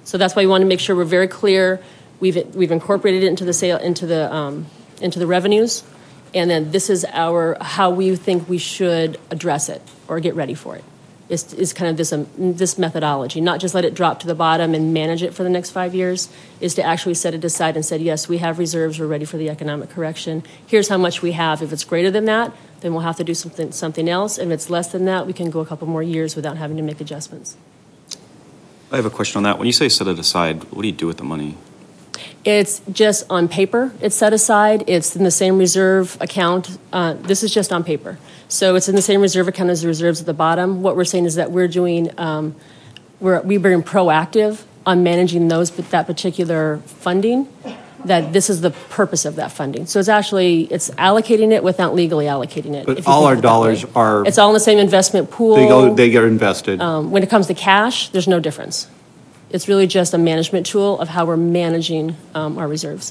So that's why we want to make sure we're very clear. We've we've incorporated it into the sale into the um, into the revenues, and then this is our how we think we should address it or get ready for it. Is is kind of this um, this methodology, not just let it drop to the bottom and manage it for the next five years. Is to actually set it aside and said, yes, we have reserves. We're ready for the economic correction. Here's how much we have. If it's greater than that, then we'll have to do something something else. If it's less than that, we can go a couple more years without having to make adjustments. I have a question on that. When you say set it aside, what do you do with the money? It's just on paper. It's set aside. It's in the same reserve account. Uh, this is just on paper. So it's in the same reserve account as the reserves at the bottom. What we're saying is that we're doing, um, we're, we're being proactive on managing those, but that particular funding, that this is the purpose of that funding. So it's actually, it's allocating it without legally allocating it. But if you all think our of it that dollars way. are, It's all in the same investment pool. they go, they get invested. Um, when it comes to cash, there's no difference. It's really just a management tool of how we're managing um, our reserves.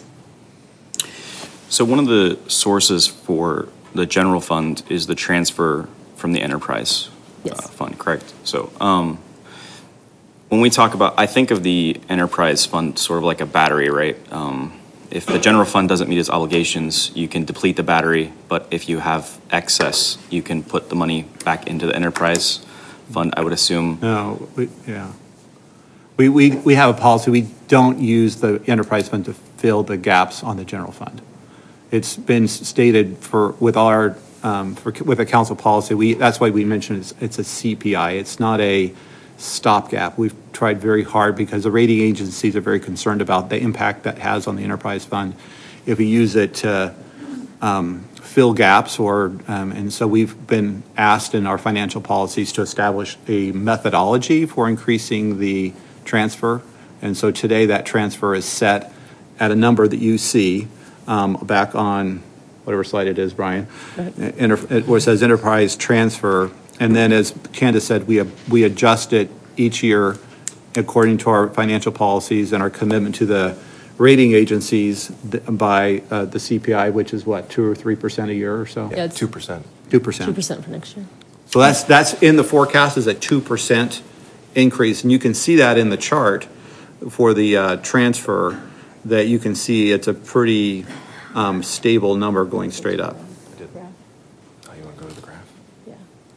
So one of the sources for the general fund is the transfer from the enterprise Yes. uh, fund, correct? So um, when we talk about, I think of the enterprise fund sort of like a battery, right? Um, if the general fund doesn't meet its obligations, you can deplete the battery, but if you have excess, you can put the money back into the enterprise fund, I would assume. No, we, yeah. We, we, we have a policy, we don't use the enterprise fund to fill the gaps on the general fund. It's been stated for, with our, um, for, with a council policy, we, that's why we mentioned it's, it's a C P I. It's not a stopgap. We've tried very hard because the rating agencies are very concerned about the impact that has on the enterprise fund if we use it to um, fill gaps or, um, and so we've been asked in our financial policies to establish a methodology for increasing the transfer. And so today that transfer is set at a number that you see um, back on whatever slide it is, Brian, Enter, where it says enterprise transfer. And then as Candace said, we, we adjust it each year according to our financial policies and our commitment to the rating agencies by uh, the C P I, which is what, two or three percent a year or so? Yeah, it's Two percent. Two percent. two percent for next year. So that's, that's in the forecast is a two percent increase. And you can see that in the chart for the uh, transfer that you can see it's a pretty um, stable number going straight up. I did. Oh, you want to go to the graph? Yeah.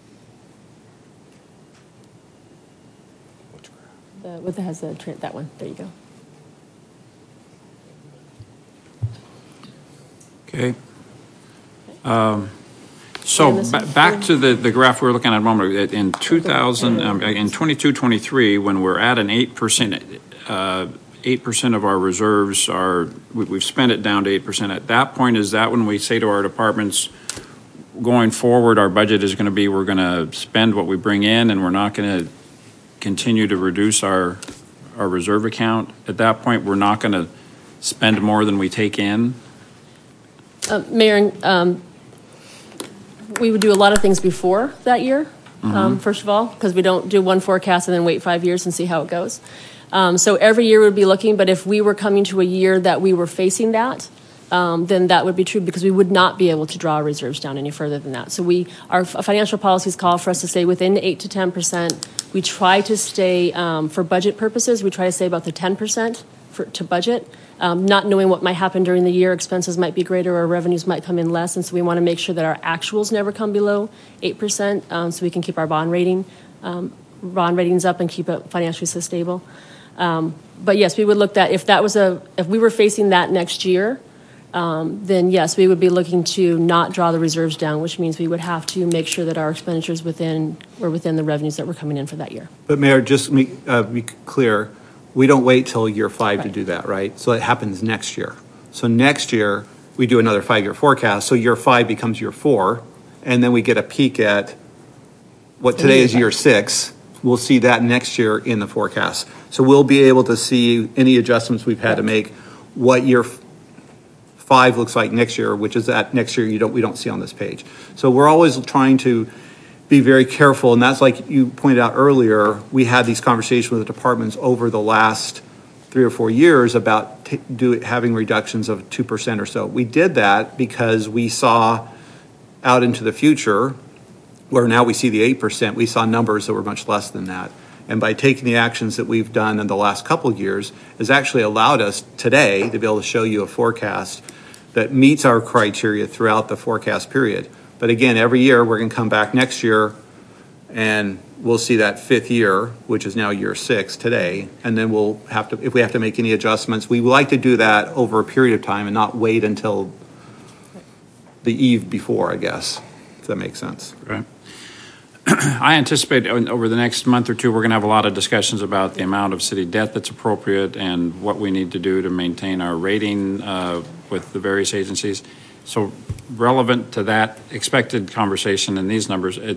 Which graph? The, what the has the tra- that one? There you go. Okay. Um, So And this ba- is- back to the, the graph we were looking at a moment ago. In two thousand, um, in twenty-two, twenty-three, when we're at an eight percent, uh, eight percent of our reserves are, we- we've spent it down to eight percent. At that point, is that when we say to our departments, going forward, our budget is going to be, we're going to spend what we bring in and we're not going to continue to reduce our, our reserve account? At that point, we're not going to spend more than we take in? Uh, Mayor, um, we would do a lot of things before that year, um, first of all, because we don't do one forecast and then wait five years and see how it goes. Um, so every year we'd be looking, but if we were coming to a year that we were facing that, um, then that would be true because we would not be able to draw reserves down any further than that. So we, our financial policies call for us to stay within eight to ten percent. We try to stay, um, for budget purposes, we try to stay about the ten percent for, to budget. Um, not knowing what might happen during the year, expenses might be greater or revenues might come in less, and so we want to make sure that our actuals never come below eight percent, um, so we can keep our bond rating, um, bond ratings up and keep it financially so stable. Um, but yes, we would look at if that was a if we were facing that next year, um, then yes, we would be looking to not draw the reserves down, which means we would have to make sure that our expenditures within were within the revenues that were coming in for that year. But Mayor, just to make, uh, be clear, we don't wait till year five to Right. do that, right? So it happens next year. So next year, we do another five-year forecast, so year five becomes year four, and then we get a peek at what today is year six. We'll see that next year in the forecast. So we'll be able to see any adjustments we've had to make, what year f- five looks like next year, which is that next year you don't we don't see on this page. So we're always trying to be very careful, and that's like you pointed out earlier, we had these conversations with the departments over the last three or four years about t- do, having reductions of two percent or so. We did that because we saw out into the future, where now we see the eight percent, we saw numbers that were much less than that. And by taking the actions that we've done in the last couple of years, has actually allowed us today to be able to show you a forecast that meets our criteria throughout the forecast period. But again, every year, we're going to come back next year, and we'll see that fifth year, which is now year six today, and then we'll have to, if we have to make any adjustments, we like to do that over a period of time and not wait until the eve before, I guess, if that makes sense. Right. I anticipate over the next month or two, we're going to have a lot of discussions about the amount of city debt that's appropriate and what we need to do to maintain our rating uh, with the various agencies. So relevant to that expected conversation and these numbers, it,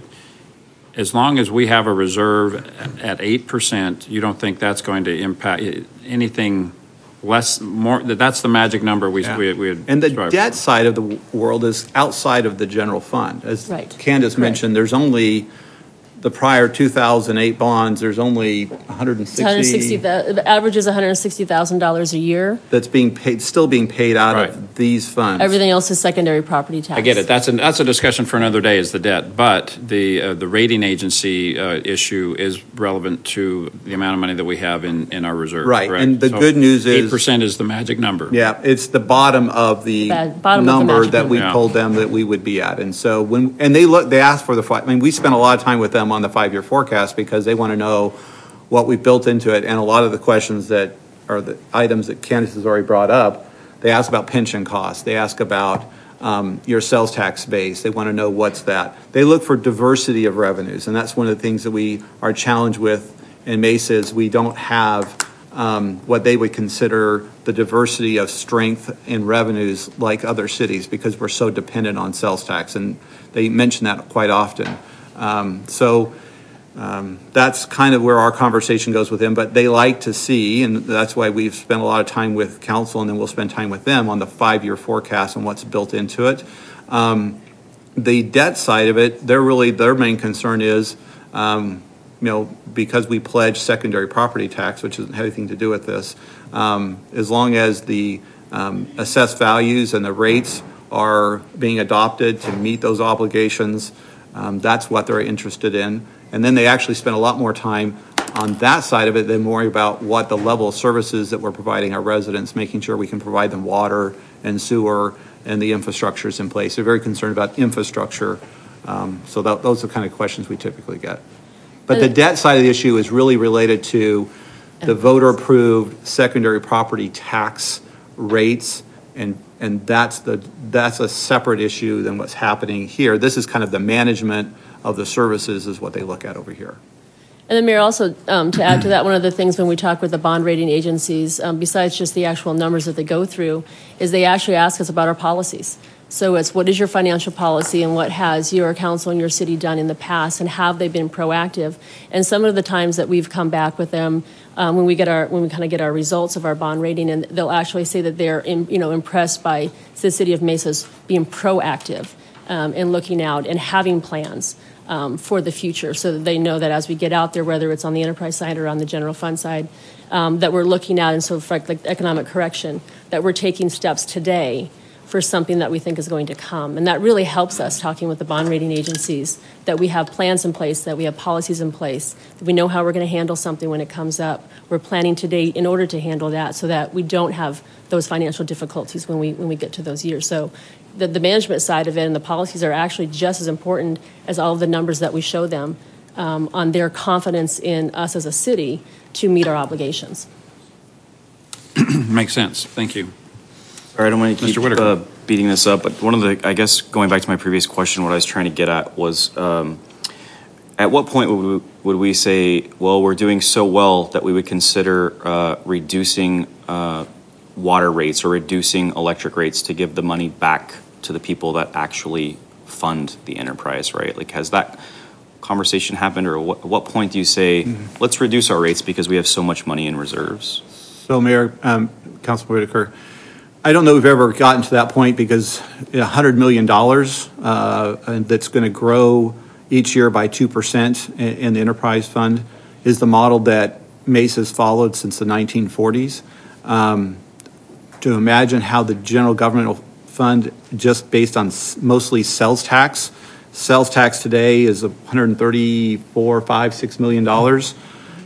as long as we have a reserve at eight percent, you don't think that's going to impact anything less, more, that's the magic number we, Yeah. we, we had. And the strived debt for. side of the world is outside of the general fund. As Right. Candace Correct. mentioned, there's only, the prior two thousand eight bonds, there's only one hundred It's one hundred sixty. sixty The average is one hundred sixty thousand dollars a year. that's being paid, still being paid out Right. of these funds. Everything else is secondary property tax. I get it. That's a, that's a discussion for another day, is the debt. But the uh, the rating agency uh, issue is relevant to the amount of money that we have in, in our reserve. Right, and the good news is- eight percent is the magic number. Yeah, it's the bottom of the Bad- bottom of the number magic that we number. told them that we would be at. And so when, and they look, they asked for the five, I mean, we spent a lot of time with them on the five-year forecast because they want to know what we built into it. And a lot of the questions that are the items that Candace has already brought up, they ask about pension costs. They ask about um, your sales tax base. They want to know what's that. They look for diversity of revenues. And that's one of the things that we are challenged with in Mesa is we don't have um, what they would consider the diversity of strength in revenues like other cities because we're so dependent on sales tax. And they mention that quite often. Um, so um, that's kind of where our conversation goes with them. But they like to see, and that's why we've spent a lot of time with council, and then we'll spend time with them on the five-year forecast and what's built into it. Um, the debt side of it, they're really, their main concern is, um, you know, because we pledge secondary property tax, which doesn't have anything to do with this, um, as long as the um, assessed values and the rates are being adopted to meet those obligations, um, that's what they're interested in. And then they actually spend a lot more time on that side of it than worry about what the level of services that we're providing our residents, making sure we can provide them water and sewer and the infrastructure is in place. They're very concerned about infrastructure. Um, so that, those are the kind of questions we typically get. But the debt side of the issue is really related to the voter-approved secondary property tax rates, and and that's the that's a separate issue than what's happening here. This is kind of the management of the services is what they look at over here. And then, Mayor, also um, to add to that, one of the things when we talk with the bond rating agencies, um, besides just the actual numbers that they go through, is they actually ask us about our policies. So it's what is your financial policy and what has your council and your city done in the past, and have they been proactive? And some of the times that we've come back with them um, when we get our when we kind of get our results of our bond rating, and they'll actually say that they're in, you know impressed by the city of Mesa's being proactive um, and looking out and having plans um, for the future, so that they know that as we get out there, whether it's on the enterprise side or on the general fund side, um, that we're looking at, and so for like economic correction, that we're taking steps today for something that we think is going to come. And that really helps us, talking with the bond rating agencies, that we have plans in place, that we have policies in place, that we know how we're going to handle something when it comes up. We're planning today in order to handle that so that we don't have those financial difficulties when we when we get to those years. So the, the management side of it and the policies are actually just as important as all of the numbers that we show them um, on their confidence in us as a city to meet our obligations. Makes sense. Thank you. All right, I don't want to keep Mister Whitaker. uh, beating this up, but one of the, I guess, going back to my previous question, what I was trying to get at was, um, at what point would we, would we say, well, we're doing so well that we would consider uh, reducing uh, water rates or reducing electric rates to give the money back to the people that actually fund the enterprise, right? Like, has that conversation happened, or what, at what point do you say, mm-hmm. let's reduce our rates because we have so much money in reserves? So, Mayor, um, Councilman Whitaker, I don't know if we've ever gotten to that point because one hundred million dollars uh, that's going to grow each year by two percent in, in the enterprise fund is the model that Mesa's followed since the nineteen forties. Um, to imagine how the general governmental fund, just based on mostly sales tax, sales tax today is one hundred thirty-four, five, six million dollars.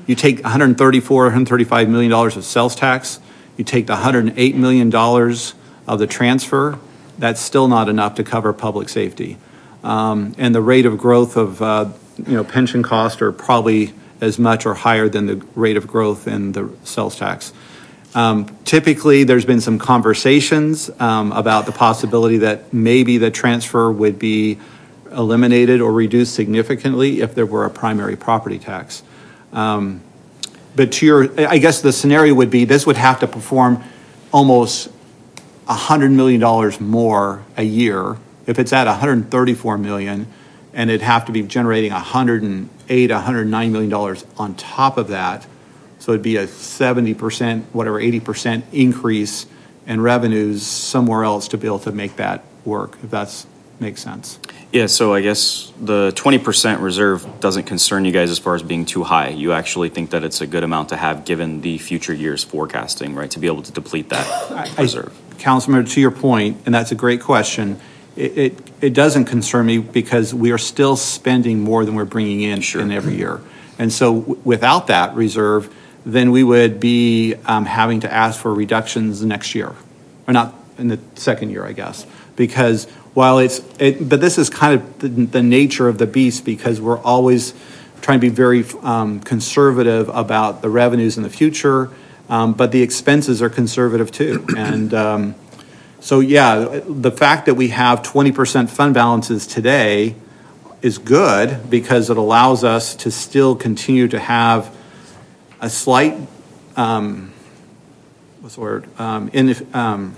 you take one hundred thirty-four, one hundred thirty-five million dollars of sales tax, you take the one hundred eight million dollars of the transfer, that's still not enough to cover public safety. Um, and the rate of growth of, uh, you know, pension costs are probably as much or higher than the rate of growth in the sales tax. Um, typically, there's been some conversations um, about the possibility that maybe the transfer would be eliminated or reduced significantly if there were a primary property tax. Um, but to your, I guess the scenario would be this would have to perform almost one hundred million dollars more a year. If it's at one hundred thirty-four million dollars, and it'd have to be generating one hundred eight, one hundred nine million dollars on top of that. So it'd be a seventy percent, whatever, eighty percent increase in revenues somewhere else to be able to make that work, if that makes sense. Yeah, so I guess the twenty percent reserve doesn't concern you guys as far as being too high. You actually think that it's a good amount to have given the future years forecasting, right, to be able to deplete that I, reserve. Councilman, to your point, and that's a great question, it, it, it doesn't concern me because we are still spending more than we're bringing in, Sure. in every year. And so w- without that reserve, then we would be um, having to ask for reductions next year, or not in the second year, I guess, because while it's, it, but this is kind of the, the nature of the beast because we're always trying to be very um, conservative about the revenues in the future, um, but the expenses are conservative too. And um, so, yeah, the fact that we have twenty percent fund balances today is good because it allows us to still continue to have a slight, um, what's the word, um, in, um,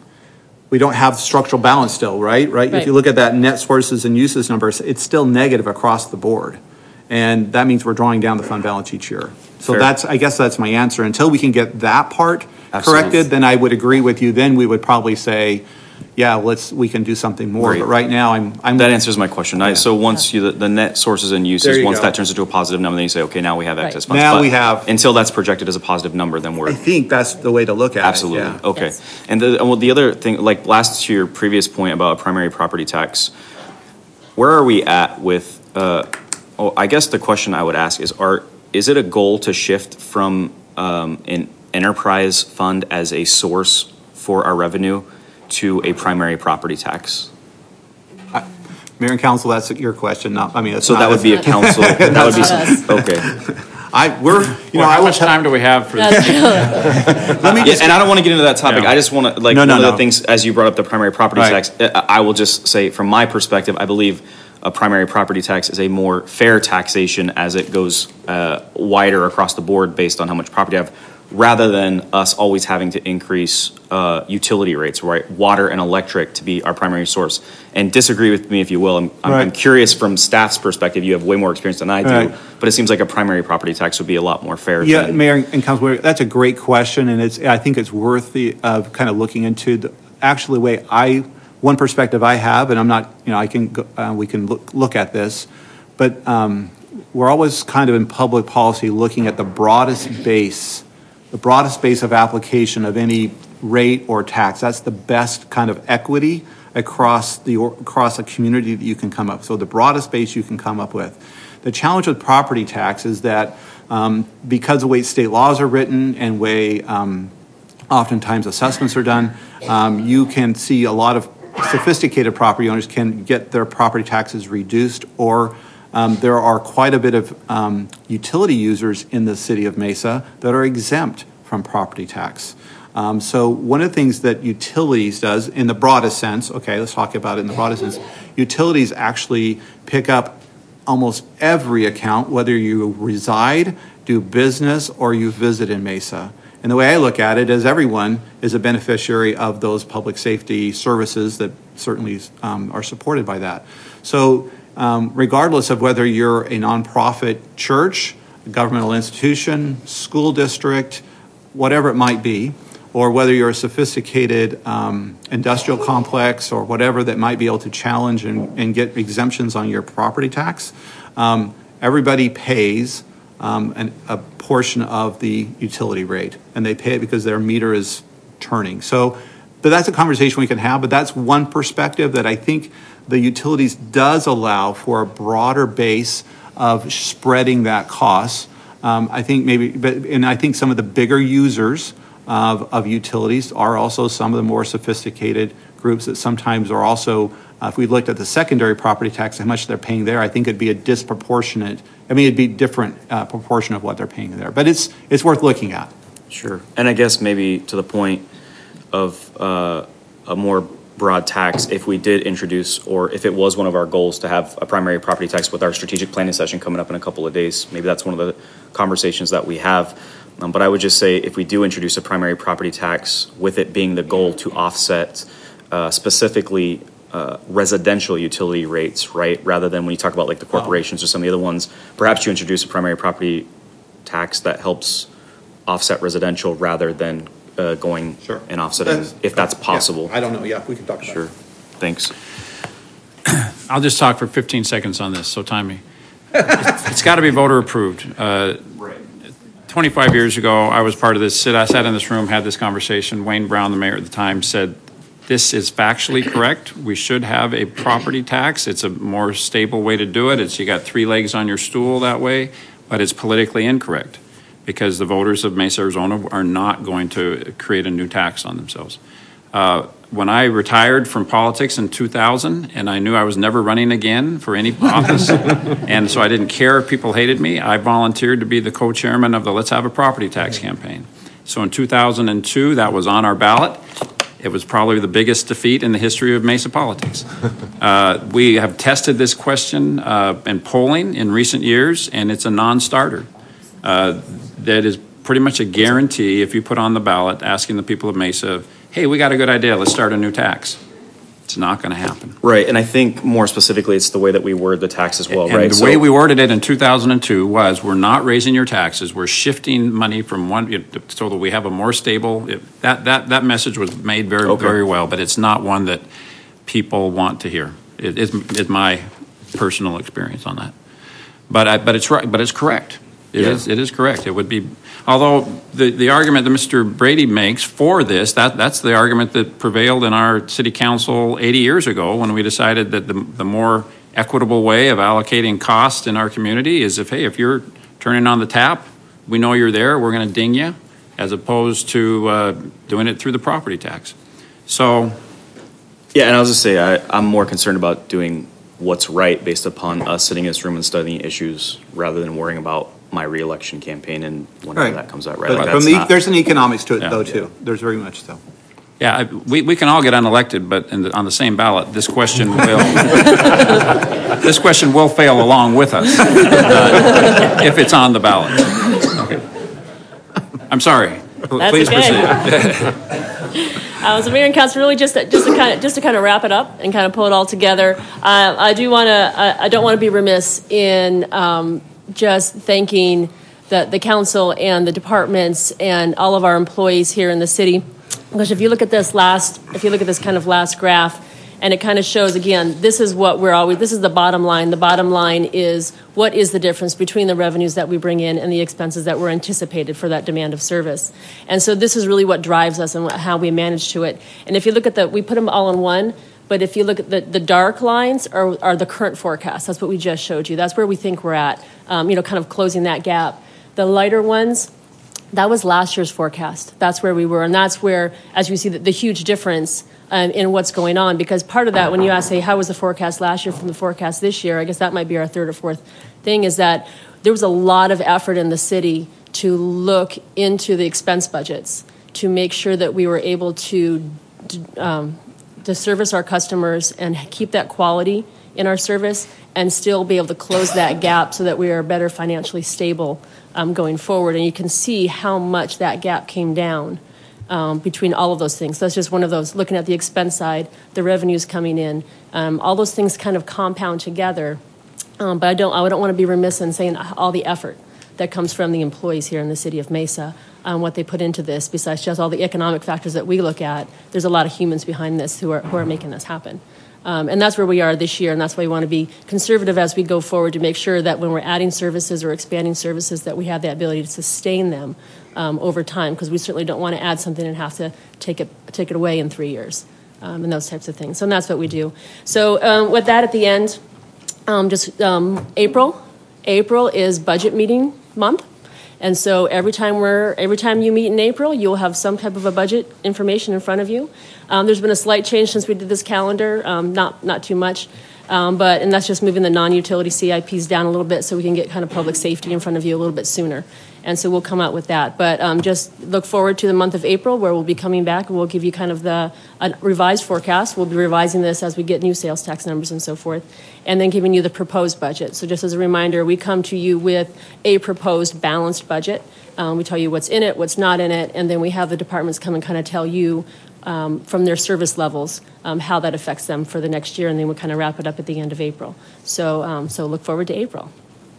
we don't have structural balance still, right? Right. Right. If you look at that net sources and uses numbers, it's still negative across the board. And that means we're drawing down the fund balance each year. So Fair. that's, I guess that's my answer. Until we can get that part Absolutely. corrected, then I would agree with you. Then we would probably say, yeah, let's, we can do something more. Great. But right now, I'm, I'm. That answers my question. I, so once you, the, the net sources and There uses, you once go. that turns into a positive number, then you say, okay, now we have excess funds. Now But we have- Until that's projected as a positive number, then we're. I think that's the way to look at Absolutely. it. Yeah. Okay. Yes. And the, well, the other thing, like last to your previous point about a primary property tax, where are we at with, uh, oh, I guess the question I would ask is, are, is it a goal to shift from um, an enterprise fund as a source for our revenue to a primary property tax? Mayor and council, that's your question. Not, I mean, it's So not- that would be a council, that would be, That's some- okay. I, we're, you know, Well, I how will much time do we have for this? That's- let me Yeah, just, and I don't want to get into that topic. Yeah. I just want to, like, No, one no, of the no. things, as you brought up the primary property Right. tax, I I will just say, from my perspective, I believe a primary property tax is a more fair taxation as it goes uh, wider across the board based on how much property you have, rather than us always having to increase uh, utility rates, right? Water and electric to be our primary source. And disagree with me if you will. I'm, I'm, I'm Right. curious from staff's perspective. You have way more experience than I do, Right. but it seems like a primary property tax would be a lot more fair. yeah, than, Mayor and council, that's a great question, and it's, I think it's worth the, of kind of looking into the, actually, the way I, one perspective I have, and I'm not, you know, I can, go, uh, we can look, look at this, but um, we're always kind of in public policy looking at the broadest base, the broadest base of application of any rate or tax. That's the best kind of equity across the across a community that you can come up. So the broadest base you can come up with. The challenge with property tax is that um, because of the way state laws are written and way um, oftentimes assessments are done, um, you can see a lot of sophisticated property owners can get their property taxes reduced, or um, there are quite a bit of um, utility users in the city of Mesa that are exempt from property tax. Um, so one of the things that utilities does in the broadest sense, okay, let's talk about it in the broadest sense, utilities actually pick up almost every account, whether you reside, do business, or you visit in Mesa. And the way I look at it is everyone is a beneficiary of those public safety services that certainly um, are supported by that. So um, regardless of whether you're a nonprofit church, a governmental institution, school district, whatever it might be, or whether you're a sophisticated um, industrial complex or whatever that might be able to challenge and, and get exemptions on your property tax, um, everybody pays um, an, a portion of the utility rate, and they pay it because their meter is turning. So, but that's a conversation we can have, but that's one perspective that I think the utilities does allow for a broader base of spreading that cost. Um, I think maybe, but, and I think some of the bigger users of, of utilities are also some of the more sophisticated groups that sometimes are also, uh, if we looked at the secondary property tax, how much they're paying there, I think it'd be a disproportionate, I mean, it'd be different uh, proportion of what they're paying there. But it's it's worth looking at. Sure. And I guess maybe to the point of uh, a more broad tax, if we did introduce, or if it was one of our goals to have a primary property tax with our strategic planning session coming up in a couple of days, maybe that's one of the conversations that we have. Um, but I would just say if we do introduce a primary property tax, with it being the goal to offset uh, specifically uh, residential utility rates, right? Rather than when you talk about like the corporations or some of the other ones, perhaps you introduce a primary property tax that helps offset residential rather than uh, going Sure. and offsetting, That's- if that's possible. Yeah, I don't know. Yeah, we can talk about Sure. it. Thanks. I'll just talk for fifteen seconds on this, so time me. It's got to be voter approved. Uh, twenty-five years ago, I was part of this, sit- I sat in this room, had this conversation. Wayne Brown, the mayor at the time, said, this is factually correct. We should have a property tax. It's a more stable way to do it. It's, you got three legs on your stool that way, but it's politically incorrect because the voters of Mesa, Arizona are not going to create a new tax on themselves. Uh, when I retired from politics in two thousand, and I knew I was never running again for any office, and so I didn't care if people hated me, I volunteered to be the co-chairman of the Let's Have a Property Tax campaign. So in two thousand two, that was on our ballot. It was probably the biggest defeat in the history of Mesa politics. Uh, we have tested this question uh, in polling in recent years, and it's a non-starter. Uh, that is pretty much a guarantee if you put on the ballot asking the people of Mesa, hey, we got a good idea, let's start a new tax. It's not going to happen. Right, and I think more specifically, it's the way that we word the tax as well, And right? the So- way we worded it in two thousand two was, we're not raising your taxes, we're shifting money from one, so that we have a more stable, it- that, that, that message was made very, Okay. very well, but it's not one that people want to hear. It is, is my personal experience on that. But I, but it's right, but it's correct. It Yeah. is, it is correct. It would be, although the, the argument that Mister Brady makes for this, that, that's the argument that prevailed in our city council eighty years ago when we decided that the, the more equitable way of allocating cost in our community is if, hey, if you're turning on the tap, we know you're there, we're going to ding you, as opposed to uh, doing it through the property tax. So, Yeah, and I was just say, I, I'm more concerned about doing what's right based upon us sitting in this room and studying issues rather than worrying about my reelection campaign and whenever Right. that comes out, right? But Like, from that's the, not- there's an economics to it, Yeah. though, too. There's very much so. yeah, I- we, we can all get unelected, but in the, on the same ballot, this question will, this question will fail along with us uh, if it's on the ballot. Okay. I'm sorry. That's Please okay. proceed. Uh, so Mayor and Council, really just to, just to kind of just to kind of wrap it up and kind of pull it all together. Uh, I do want to. I, I don't want to be remiss in um, just thanking the the council and the departments and all of our employees here in the city. Because if you look at this last, if you look at this kind of last graph, and it kind of shows again, this is what we're always. This is the bottom line. The bottom line is what is the difference between the revenues that we bring in and the expenses that were anticipated for that demand of service. And so this is really what drives us and what, how we manage to it. And if you look at the, we put them all in one. But if you look at the, the dark lines are, are the current forecast. That's what we just showed you. That's where we think we're at. Um, you know, kind of closing that gap. The lighter ones. That was last year's forecast. That's where we were. And that's where, as you see, the, the huge difference um, in what's going on. Because part of that, when you ask, say, how was the forecast last year from the forecast this year, I guess that might be our third or fourth thing, is that there was a lot of effort in the city to look into the expense budgets to make sure that we were able to, um, to service our customers and keep that quality in our service and still be able to close that gap so that we are better financially stable um, going forward. And you can see how much that gap came down um, between all of those things. So that's just one of those, looking at the expense side, the revenues coming in, um, all those things kind of compound together. Um, but I don't, I don't want to be remiss in saying all the effort that comes from the employees here in the city of Mesa, um, what they put into this, besides just all the economic factors that we look at. There's a lot of humans behind this who are, who are making this happen. Um, and that's where we are this year, and that's why we want to be conservative as we go forward to make sure that when we're adding services or expanding services that we have the ability to sustain them um, over time, because we certainly don't want to add something and have to take it take it away in three years um, and those types of things. So and that's what we do. So um, with that at the end, um, just um, April. April is budget meeting month. And so every time we're, every time you meet in April, you'll have some type of a budget information in front of you. Um, there's been a slight change since we did this calendar, um, not, not too much. Um, but, and that's just moving the non-utility C I Ps down a little bit so we can get kind of public safety in front of you a little bit sooner. And so we'll come out with that. But um, just look forward to the month of April where we'll be coming back and we'll give you kind of the a revised forecast. We'll be revising this as we get new sales tax numbers and so forth, and then giving you the proposed budget. So just as a reminder, we come to you with a proposed balanced budget. Um, we tell you what's in it, what's not in it, and then we have the departments come and kind of tell you Um, from their service levels, um, how that affects them for the next year, and then we'll kind of wrap it up at the end of April. So, um, so look forward to April.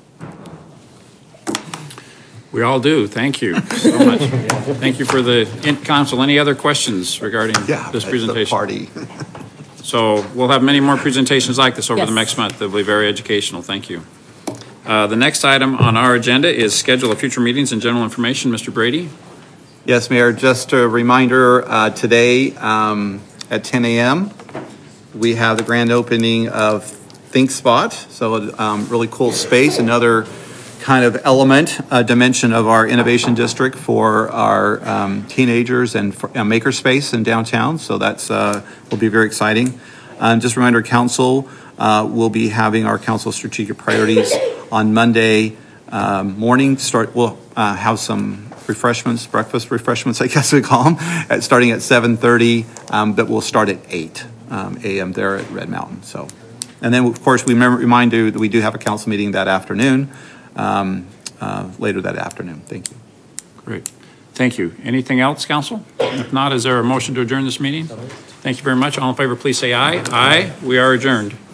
We all do. Thank you so much. Thank you for the in council. Any other questions regarding Yeah, this it's the presentation? party. So we'll have many more presentations like this over Yes. the next month. They'll be very educational. Thank you. Uh, the next item on our agenda is schedule of future meetings and general information. Mister Brady? Yes, Mayor, just a reminder, uh, today um, at ten a.m., we have the grand opening of ThinkSpot. So um, really cool space, another kind of element, uh, dimension of our innovation district for our um, teenagers and for, uh, makerspace in downtown. So that's uh, will be very exciting. Um, just a reminder, council uh, will be having our council strategic priorities on Monday um, morning. Start. We'll uh, have some refreshments, breakfast refreshments, I guess we call them, at, starting at seven thirty, um, but we'll start at eight um, a m there at Red Mountain. So, and then, of course, we remember, remind you that we do have a council meeting that afternoon, um, uh, later that afternoon. Thank you. Great. Thank you. Anything else, council? If not, is there a motion to adjourn this meeting? Thank you very much. All in favor, please say aye. Aye. We are adjourned.